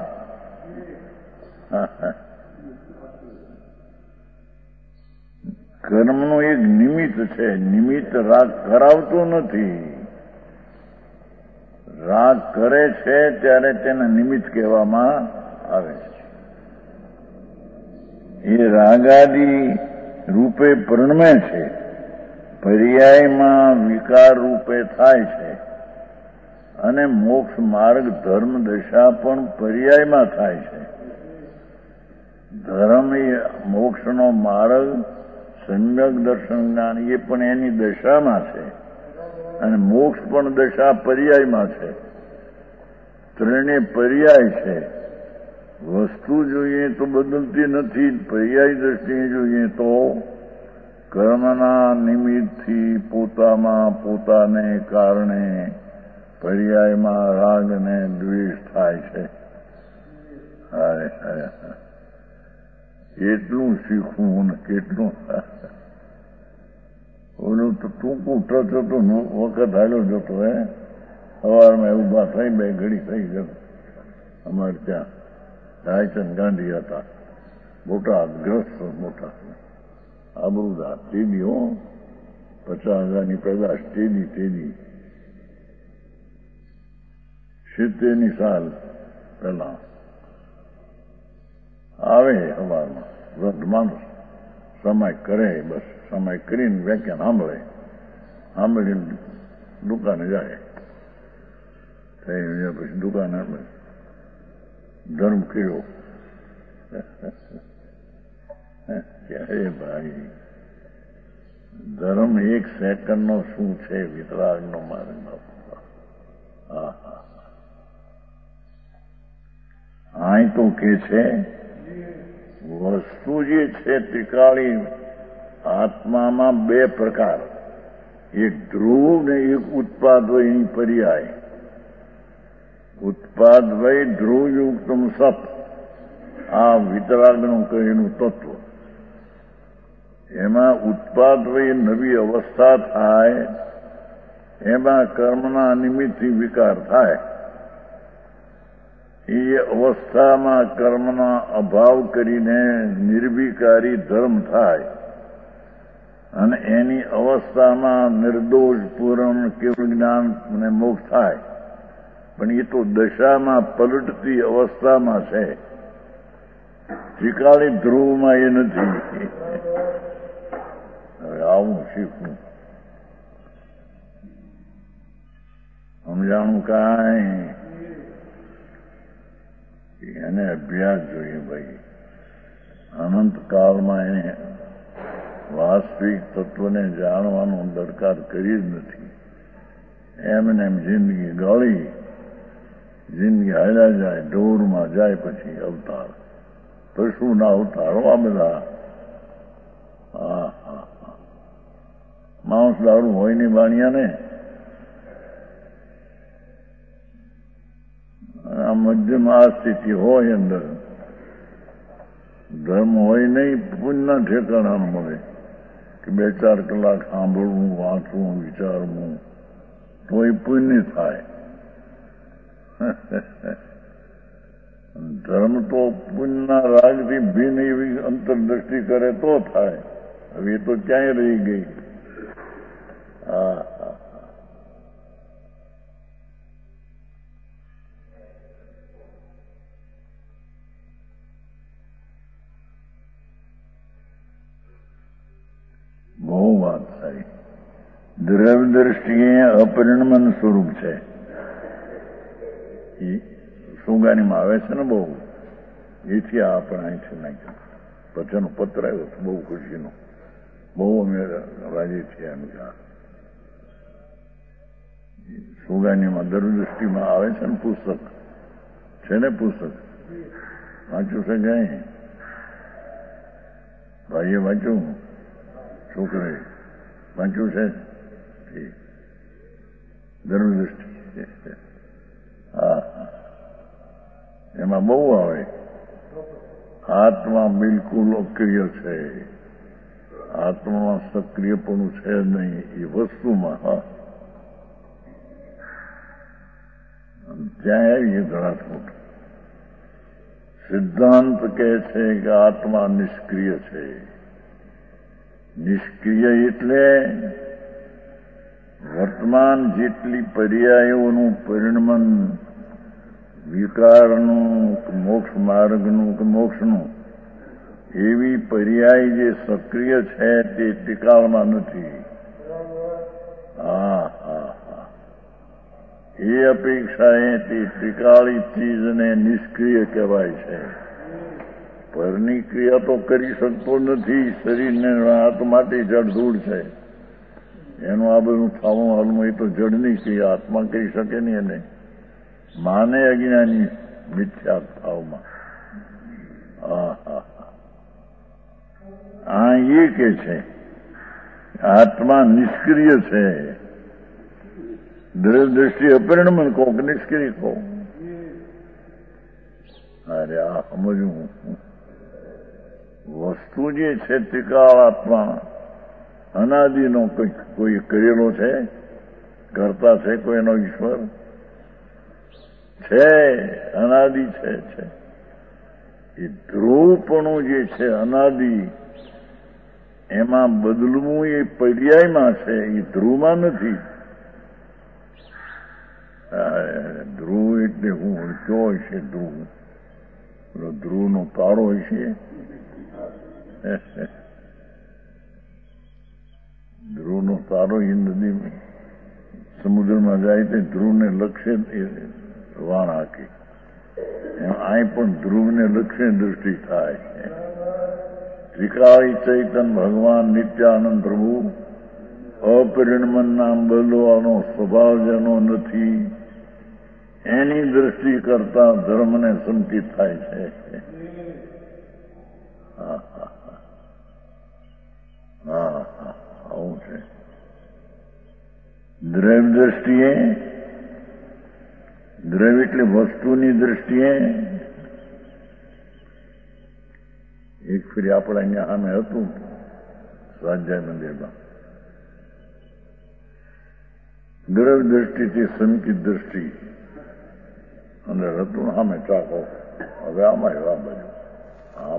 કર્મનું એક નિમિત્ત છે. નિમિત્ત રાગ કરાવતો નથી. રાગ કરે છે ત્યારે તેને નિમિત્ત કહેવામાં આવે છે. એ રાગાદી રૂપે પરિણમે છે, પર્યાયમાં વિકાર રૂપે થાય છે. અને મોક્ષ માર્ગ ધર્મ દશા પણ પર્યાયમાં થાય છે. ધર્મ એ મોક્ષનો માર્ગ, સમ્યક દર્શન જ્ઞાન એ પણ એની દશામાં છે, અને મોક્ષ પણ દશા પર્યાયમાં છે. ત્રણે પર્યાય છે. વસ્તુ જોઈએ તો બદલતી નથી. પર્યાય દ્રષ્ટિએ જોઈએ તો કર્મના નિમિત્તથી પોતાને કારણે પર્યાયમાં રાગ અને દ્વેષ થાય છે. કેટલું શીખવું ને કેટલું. ઓલું તો ટૂંકું ટચ હતું, વખત હાલ્યો જતો. સવારમાં એવું બા થઈ, બે ઘડી થઈ ગયો. અમારે ત્યાં રાયચંદ ગાંધી હતા, મોટા ગ્રસ્ત, મોટા આબરૂદાર. તેદી 50,000ની પેદાશ. તેદી 70ની સાલ પહેલા આવે સવારમાં. વૃદ્ધ માણસ સમય કરે, બસ સમય કરીને વ્યાખ્યાન સાંભળીને દુકાને જાય. પછી દુકાને ધર્મ કર્યો. ભાઈ, ધર્મ એક સેકન્ડનો શું છે? વિતરાગનો માર્ગ. અહીં તો કે છે વસ્તુ જે છે ત્રિકાળી આત્મામાં બે પ્રકાર, એક ધ્રુવ ને એક ઉત્પાદવયની પર્યાય. ઉત્પાદવય ધ્રુવયુક્તમ સત, આ વિતરાગનું કહેલું તત્વ. એમાં ઉત્પાદવય નવી અવસ્થા થાય, એમાં કર્મના નિમિત્તથી વિકાર થાય. એ અવસ્થામાં કર્મના અભાવ કરીને નિર્વિકારી ધર્મ થાય, અને એની અવસ્થામાં નિર્દોષ પૂર્ણ કેવળ જ્ઞાન અને મોક્ષ થાય. પણ એ તો દશામાં પલટતી અવસ્થામાં છે. ત્રિકાળી ધ્રુવમાં એ નથી. હવે આવું શીખવું, સમજાણું કાંઈ. એને અભ્યાસ જોઈએ ભાઈ. અનંત કાળમાં એને વાસ્તવિક તત્વને જાણવાનો દરકાર કરી જ નથી. એમને એમ જિંદગી ગાળી, જિંદગી હાલ્યા જાય, ઢોરમાં જાય, પછી અવતાર. પશુના અવતારો આ બધા. માણસ દારૂ હોય નહીં બાણિયાને. આ મધ્યમ આ સ્થિતિ હોય અંદર. ધર્મ હોય નહીં, પુણ્યના ઠેકાણા મળે કે 2-4 કલાક સાંભળવું, વાંચવું, વિચારવું, તો એ પુણ્ય થાય. ધર્મ તો પુણ્યના રાગથી ભિન્ન એવી અંતરદ્રષ્ટિ કરે તો થાય. હવે એ તો ક્યાંય રહી ગઈ. બહુ વાત થાય. દ્રવ્ય દ્રષ્ટિએ અપરિણમન સ્વરૂપ છે. એ સુગાનીમાં આવે છે ને બહુ. એથી આપણે અહીંથી નાખ્યું. પછી એનો પત્ર આવ્યો બહુ ખુશીનો. બહુ અમે રાજી છીએ એમ. સુગાનીમાં દ્રવ્યદૃષ્ટિમાં આવે છે ને પુસ્તક. છે ને પુસ્તક? વાંચ્યું છે કઈ? ભાઈએ વાંચ્યું? છોકરે વાંચ્યું છે? ધર્મદ્રષ્ટિ. હા, એમાં બહુ આવે. આત્મા બિલકુલ અક્રિય છે, આત્મામાં સક્રિયપણું છે નહીં એ વસ્તુમાં. હા, ત્યાં આવીએ ધડાસમોટ. સિદ્ધાંત કહે છે કે આત્મા નિષ્ક્રિય છે. નિષ્ક્રિય એટલે વર્તમાન જેટલી પર્યાયોનું પરિણમન વિકારનું કે મોક્ષ માર્ગનું કે મોક્ષનું એવી પર્યાય જે સક્રિય છે તે ટીકાળમાં નથી. હા હા હા, એ અપેક્ષાએ તે ટીકાળી ચીજને નિષ્ક્રિય કહેવાય છે. પરની ક્રિયા તો કરી શકતો નથી. શરીરને હાથ માટે જડધૂળ છે, એનું આ બધું થાવું હાલમાં એ તો જડની ક્રિયા આત્મા કરી શકે નહીં. એને માને અજ્ઞાની મિથ્યા ભાવમાં. આ એ કે છે આત્મા નિષ્ક્રિય છે. દ્રષ્ટિ અપરિણમન કહો કે નિષ્ક્રિય કહો. અરે આ સમજવું. વસ્તુ જે છે ત્રિકાળ આત્મા અનાદિનો કોઈ કરેલો છે, કરતા છે કોઈનો ઈશ્વર છે, અનાદિ છે. એ ધ્રુવપણું જે છે અનાદિ, એમાં બદલવું એ પર્યાયમાં છે, એ ધ્રુવમાં નથી. ધ્રુવ એટલે હું કયો હોય છે? ધ્રુવનો તારો હોય છે. ધ્રુવનો તારો એ નદી સમુદ્રમાં જાય તે ધ્રુવને લક્ષ્ય વાણ હાકી. અહીં પણ ધ્રુવને લક્ષ્ય દૃષ્ટિ થાય. ત્રિકાળી ચૈતન ભગવાન નિત્યાનંદ પ્રભુ અપરિણમન નામ બદલવાનો સ્વભાવ જેનો નથી, એની દૃષ્ટિ કરતા ધર્મને સંકિત થાય છે. આવું છે. દ્રવ્ય દ્રષ્ટિએ, દ્રવ્ય એટલે વસ્તુની દ્રષ્ટિએ, એક ફરી આપણે અહીંયા સામે હતું સ્વાધ્યાય મંદિરમાં, દ્રવ્ય દ્રષ્ટિથી સંકિત દ્રષ્ટિ અંદર હતું. સામે ચાકો. હવે આમાં આ બાજુ આમ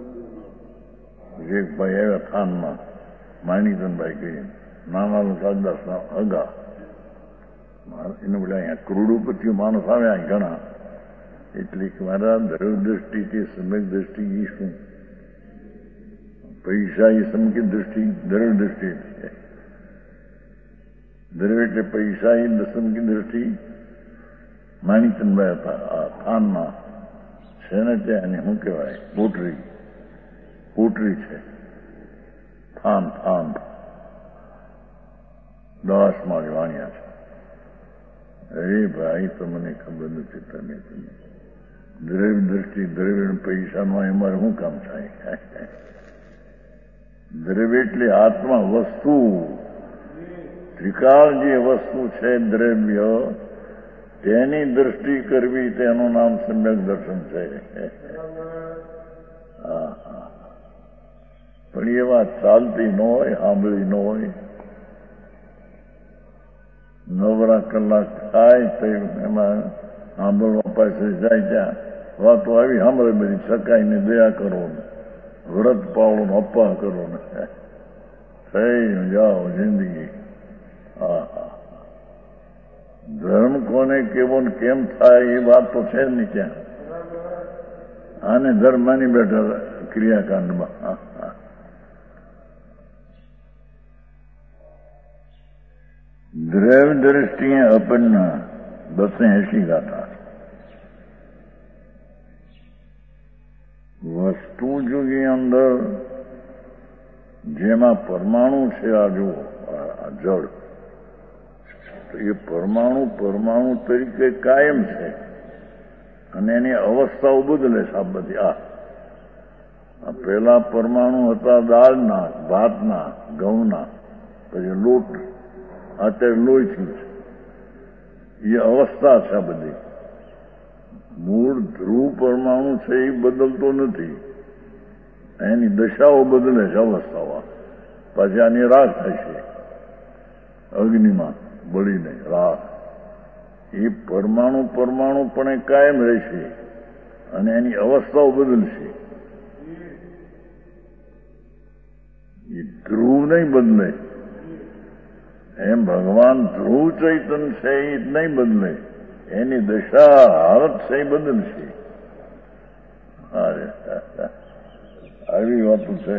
એક ભાઈ આવ્યા થાનમાં, માણિકનભાઈ કહીએ, નાના સાદાસ અગા. એને બોલે અહીંયા કરોડોપતિઓ માણસ આવ્યા ઘણા, એટલે કે મારા દ્રવ્ય દ્રષ્ટિથી સમ્યક દ્રષ્ટિ એ શું? પૈસા એ સંકિત દ્રષ્ટિ, દ્રવ્ય દ્રષ્ટિ છે. દ્રવ્ય એટલે પૈસા એ સંકિત દ્રષ્ટિ. માણિકનભાઈ હતા આ થાનમાં છે ને ત્યાં, એને શું કહેવાય? પોટરી છે. થાન 10 માળ વાણિયા છે. અરે ભાઈ, તમને ખબર નથી. તમે દ્રવ્ય દ્રષ્ટિ, દ્રવ્ય પૈસામાં અમારે શું કામ થાય? દ્રવ્ય એટલે આત્મા વસ્તુ. ત્રિકાળ જે વસ્તુ છે દ્રવ્ય, તેની દ્રષ્ટિ કરવી તેનું નામ સમ્યક દર્શન છે. પણ એ વાત ચાલતી ન હોય, સાંભળી ન હોય. નવરા કલાક થાય તો એમાં સાંભળવા પાસે જાય ત્યાં વાતો આવી સાંભળે બધી. સકાઈને દયા કરો ને, વ્રત પાળો ને, અપ્પા કરો ને, થઈ જાઓ જિંદગી. ધર્મ કોને કેવો ને કેમ થાય એ વાત તો છે જ નહીં ત્યાં. આને ધર્મ માની બેઠા ક્રિયાકાંડમાં. દ્રવ્ય દ્રષ્ટિએ અપન્ન 280 ગાથા. વસ્તુ જુગી અંદર જેમાં પરમાણુ છે, આ જુઓ, આ જળ, એ પરમાણુ તરીકે કાયમ છે અને એની અવસ્થાઓ બદલે છે. આ બધી આ પહેલા પરમાણુ હતા દાળના, ભાતના, ઘઉંના, પછી લોટ, અત્યારે લોહી થયું છે. એ અવસ્થા છે. બધી મૂળ ધ્રુવ પરમાણુ છે એ બદલતો નથી, એની દશાઓ બદલે છે, અવસ્થાઓ. પછી આની રાખ થશે અગ્નિમાં બળીને રાખ. એ પરમાણુ પણ કાયમ રહેશે અને એની અવસ્થાઓ બદલશે. એ ધ્રુવ નહીં બદલે. એમ ભગવાન ધ્રુવ ચૈતન છે એ નહીં બદલે, એની દશા હાલત છે એ બદલશે. આવી વાતો છે.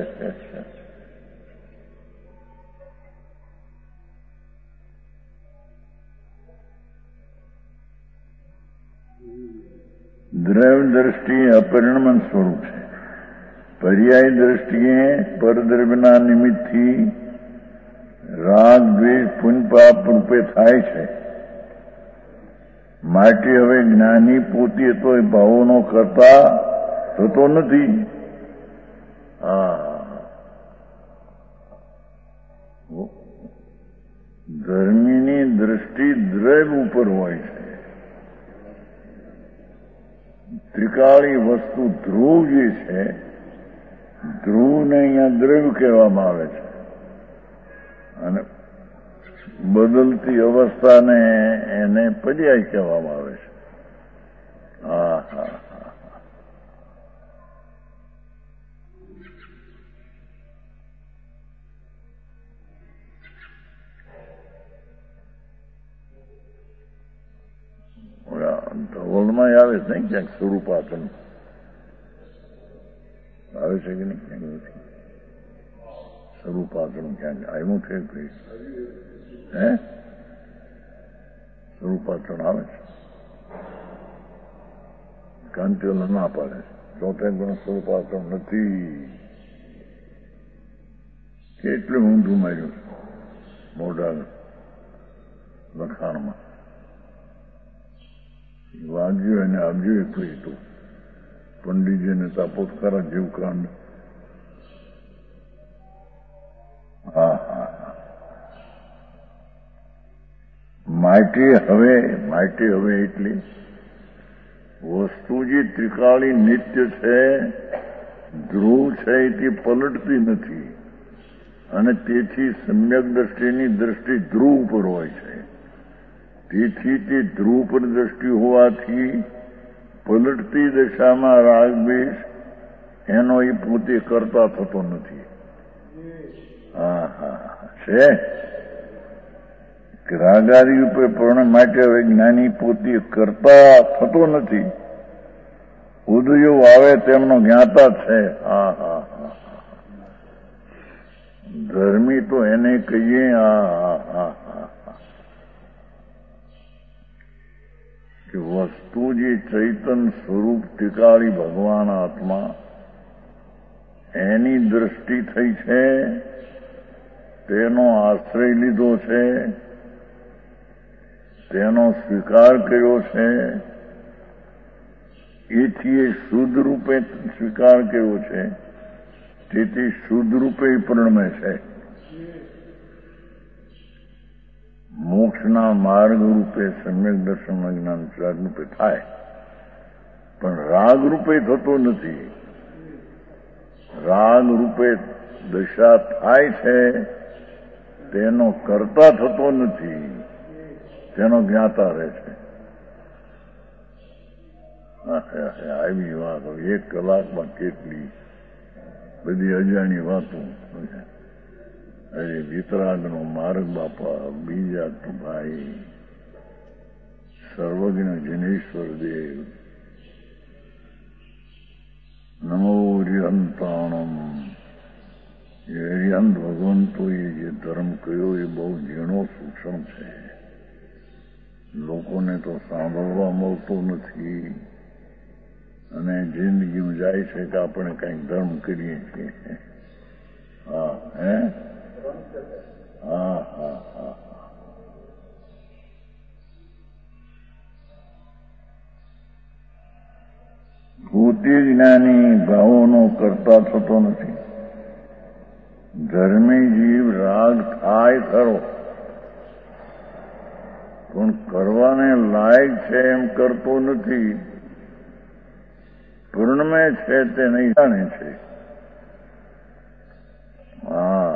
દ્રવ્ય દ્રષ્ટિએ અપરિણમન સ્વરૂપ છે. પર્યાય દ્રષ્ટિએ પરદ્રવ્યના નિમિત્તથી રાગ દ્વેષ પુણ્ય પાપ રૂપે થાય છે. માટે હવે જ્ઞાની પોતે તો એ ભાવોનો કરતા થતો નથી. ધર્મીની દ્રષ્ટિ દ્રવ્ય ઉપર હોય છે. ત્રિકાળી વસ્તુ ધ્રુવ જે છે, ધ્રુવને અહીંયા દ્રવ્ય કહેવામાં આવે છે. અને બદલતી અવસ્થાને એને પર્યાય કહેવામાં આવે છે. ધવલમાં આવે છે નહીં ક્યાંક સ્વરૂપાકન આવે છે કે નહીં? ક્યાંક નથી. સ્વરૂપાકન ક્યાંક આવ્યું છે કઈ? સ્વરૂપાકન આવે છે. કાંતિઓ ના પાડે છે. ચોથે ગુણ સ્વરૂપાકન નથી. કેટલું ઊંધું માર્યું મોઢા લખાણમાં. વાગ્યું એને આપજો એટલું હતું. પંડિતજીને તાપોત્કારા જેવું કાંડ. માટે હવે એટલે વસ્તુ જે ત્રિકાળી નિત્ય છે, ધ્રુવ છે, તે પલટતી નથી અને તેથી સમ્યક દ્રષ્ટિની દ્રષ્ટિ ધ્રુવ પર હોય છે. તેથી તે ધ્રુવ પર દ્રષ્ટિ હોવાથી પલટતી દશામાં રાગ દ્વેષ એનો એ પોતે કરતા થતો નથી. છે રાગાદી રૂપે પૂર્ણ માટે હવે જ્ઞાની પોતે કરતા થતો નથી. ઉદયો આવે તેમનો જ્ઞાતા છે. ધર્મી તો એને કહીએ કે વસ્તુ જે ચૈતન સ્વરૂપ ટીકાળી ભગવાન આત્મા એની દ્રષ્ટિ થઈ છે, તેનો આશ્રય લીધો છે, તેનો સ્વીકાર કર્યો છે. એથી એ શુદ્ધ રૂપે સ્વીકાર કર્યો છે, તેથી શુદ્ધ રૂપે પરિણમે છે. મોક્ષના માર્ગ રૂપે સમ્યક દર્શન જ્ઞાન રાગ રૂપે થાય, પણ રાગ રૂપે થતો નથી. રાગ રૂપે દશા થાય છે, તેનો કરતા થતો નથી, તેનો જ્ઞાતા રહે છે. આવી વાત 1 કલાકમાં કેટલી બધી અજાણી વાતો. અરે વિતરાગનો માર્ગ બાપા, બીજા તો ભાઈ સર્વજ્ઞ જિનેશ્વર દેવ. નમો રિહંતાણમ. એ રિહંત ભગવંતોએ જે ધર્મ કહ્યો એ બહુ ઝીણો સૂક્ષ્મ છે. લોકોને તો સાંભળવા મળતો નથી અને જિંદગીમાં જાય છે કે આપણે કંઈક ધર્મ કરીએ છીએ. પોતે જ્ઞાની ભાવોનો કરતા થતો નથી. ધર્મી જીવ રાગ થાય ખરો, પણ કરવાને લાયક છે એમ કરતો નથી. પૂર્ણમે છે તે નહીં જાણે છે. હા,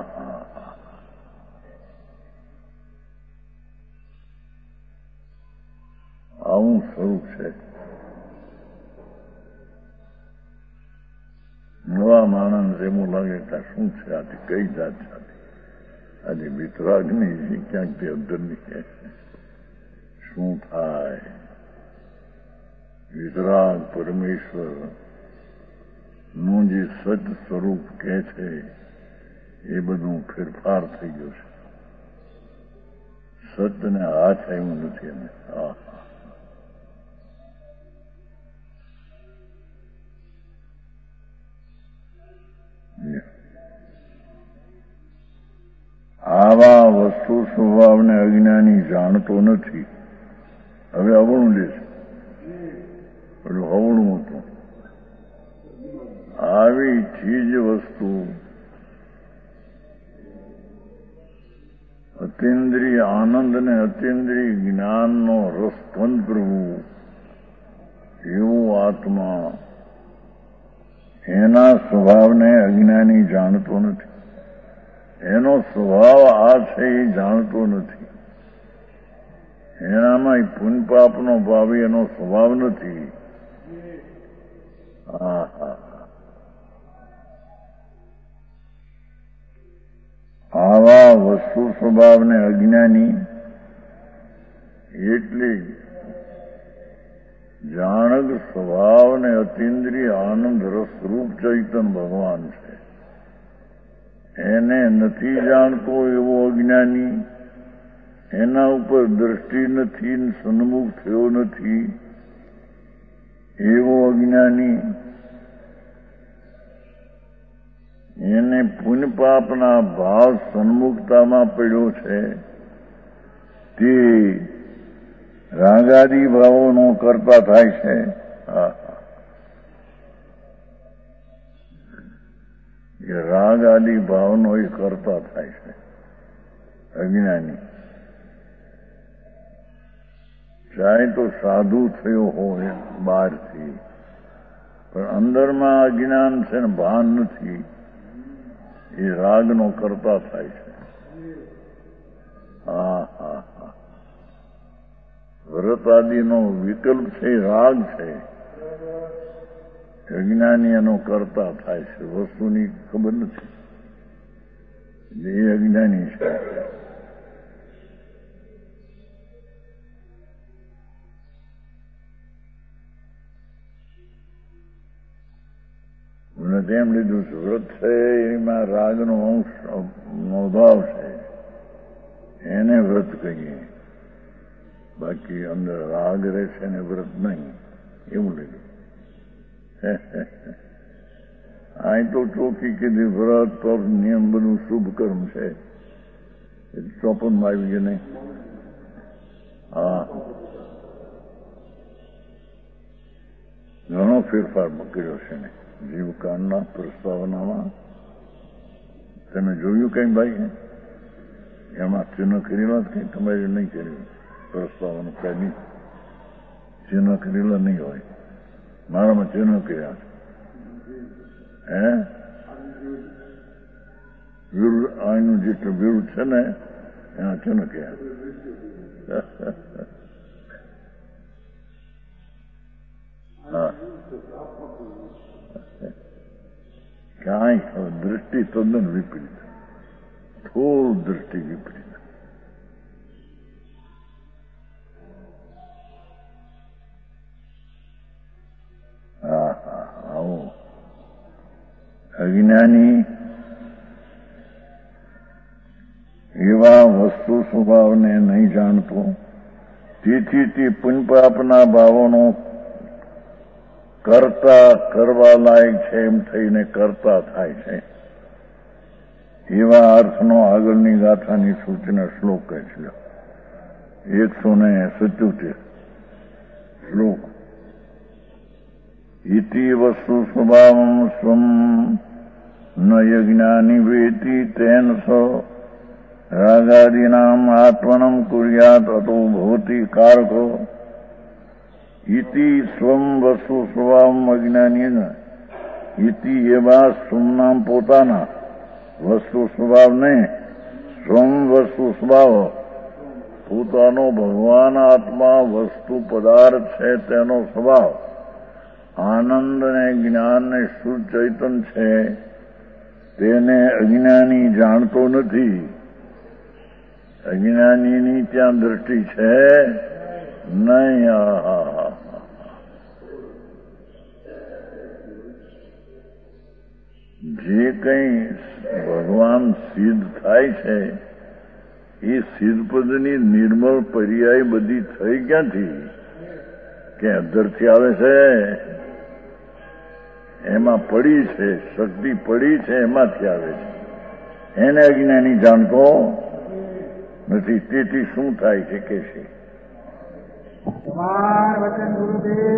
આવું સ્વરૂપ છે. નવા માણસ એવું લાગે કે શું છે આથી કઈ જાત છે, આજે વિતરાગની છે ક્યાંક તે અંદરની છે. શું થાય? વિતરાગ પરમેશ્વર નું જે સત સ્વરૂપ કે છે એ બધું ફેરફાર થઈ ગયો છે. સતને હાથ આવ્યું નથી એને. આવા વસ્તુ સ્વભાવને અજ્ઞાની જાણતો નથી. હવે અવળું લે છે, પેલું અવળું હતું. આવી ચીજ વસ્તુ અતિન્દ્રિય આનંદ ને અતિન્દ્રિય જ્ઞાનનો રસપંદ કરવું એવું આત્મા એના સ્વભાવને અજ્ઞાની જાણતો નથી. એનો સ્વભાવ આ છે એ જાણતો નથી. એનામાં પુણ્યપાપનો ભાવ એનો સ્વભાવ નથી. આવા વસ્તુ સ્વભાવને અજ્ઞાની એટલે જાણક સ્વભાવને અતિન્દ્રિય આનંદ રસરૂપ ચૈતન ભગવાન છે. એને નથી જાણતો એવો અજ્ઞાની, એના ઉપર દ્રષ્ટિ નથી, સન્મુખ થયો નથી એવો અજ્ઞાની, એને પુણ્ય પાપના ભાવ સન્મુખતામાં પડ્યો છે, તે રાગાદી ભાવોનો કરતા થાય છે. એ રાગ આદિ ભાવનો એ કરતા થાય છે અજ્ઞાની. ચાહે તો સાધુ થયો હોય બહારથી, પણ અંદરમાં અજ્ઞાન છે ને ભાન નથી, એ રાગનો કરતા થાય છે. વ્રત આદિનો વિકલ્પ છે રાગ છે. અજ્ઞાની એનો કરતા થાય છે. વસ્તુની ખબર નથી, એ અજ્ઞાની છે. મને તેમ લીધું છે વ્રત છે એમાં રાગનો અંશ નો ભાવ છે, એને વ્રત કહીએ. બાકી અંદર રાગ રહે છે ને વ્રત નહીં, એવું લીધું. અહીં તો ચોખ્ખી કીધી વ્રત તપ નિયમ બધું શુભ કર્મ છે. 54 આવી ગયું નહીં. ઘણો ફેરફાર કર્યો છે ને જીવકાંડના પ્રસ્તાવનામાં. તમે જોયું કઈ ભાઈ? એમાં ચિહ્ન કરેલા જ કઈ તમારે નહીં કર્યું પ્રસ્તાવનું કઈ ચિહ્ન કરેલા નહીં હોય. મારામાં ચિહ્ન કર્યા છે. વિરુદ્ધ આનું જેટલું વિરુદ્ધ છે ને એના ચિહ્ન કર્યા. કાંઈ દૃષ્ટિ તદ્દન વિપરીત, થોડું દૃષ્ટિ વિપરીત. આવું અજ્ઞાની એવા વસ્તુ સ્વભાવને નહીં જાણતો, તેથી તે પુણ્યપાપના ભાવોનો કરતા કરવા લાયક છે એમ થઈને કરતા થાય છે. એવા અર્થનો આગળની ગાથાની સૂચના શ્લોક કહે છે. 177 શ્લોક. ઇતિ વસ્તુ સ્વભાવમ સ્વમ ન યજ્ઞાની વેતિ તેન સ રાગાદીનામ આત્મનમ કુર્યાત અતો ભવતિ કારકો ઇતિ સ્વમ વસ્તુ સ્વભાવ અજ્ઞાની ઇતિ એવા સ્વનામ પોતાના વસ્તુ સ્વભાવ નહીં, સ્વમ વસ્તુ સ્વભાવ પોતાનો ભગવાન આત્મા વસ્તુ પદાર્થ છે તેનો સ્વભાવ આનંદ ને જ્ઞાન ને શુદ્ધ ચૈતન છે તેને અજ્ઞાની જાણતો નથી. અજ્ઞાનીની ત્યાં દ્રષ્ટિ છે નહીં. જે કંઈ ભગવાન સિદ્ધ થાય છે એ સિદ્ધપદની નિર્મળ પર્યાય બધી થઈ ક્યાંથી કે અંદરથી આવે છે? એમાં પડી છે, શક્તિ પડી છે, એમાંથી આવે છે. એને અજ્ઞાની જાણતો નથી. તેથી શું થાય છે કે છે તમાર વચન ગુરુદેવ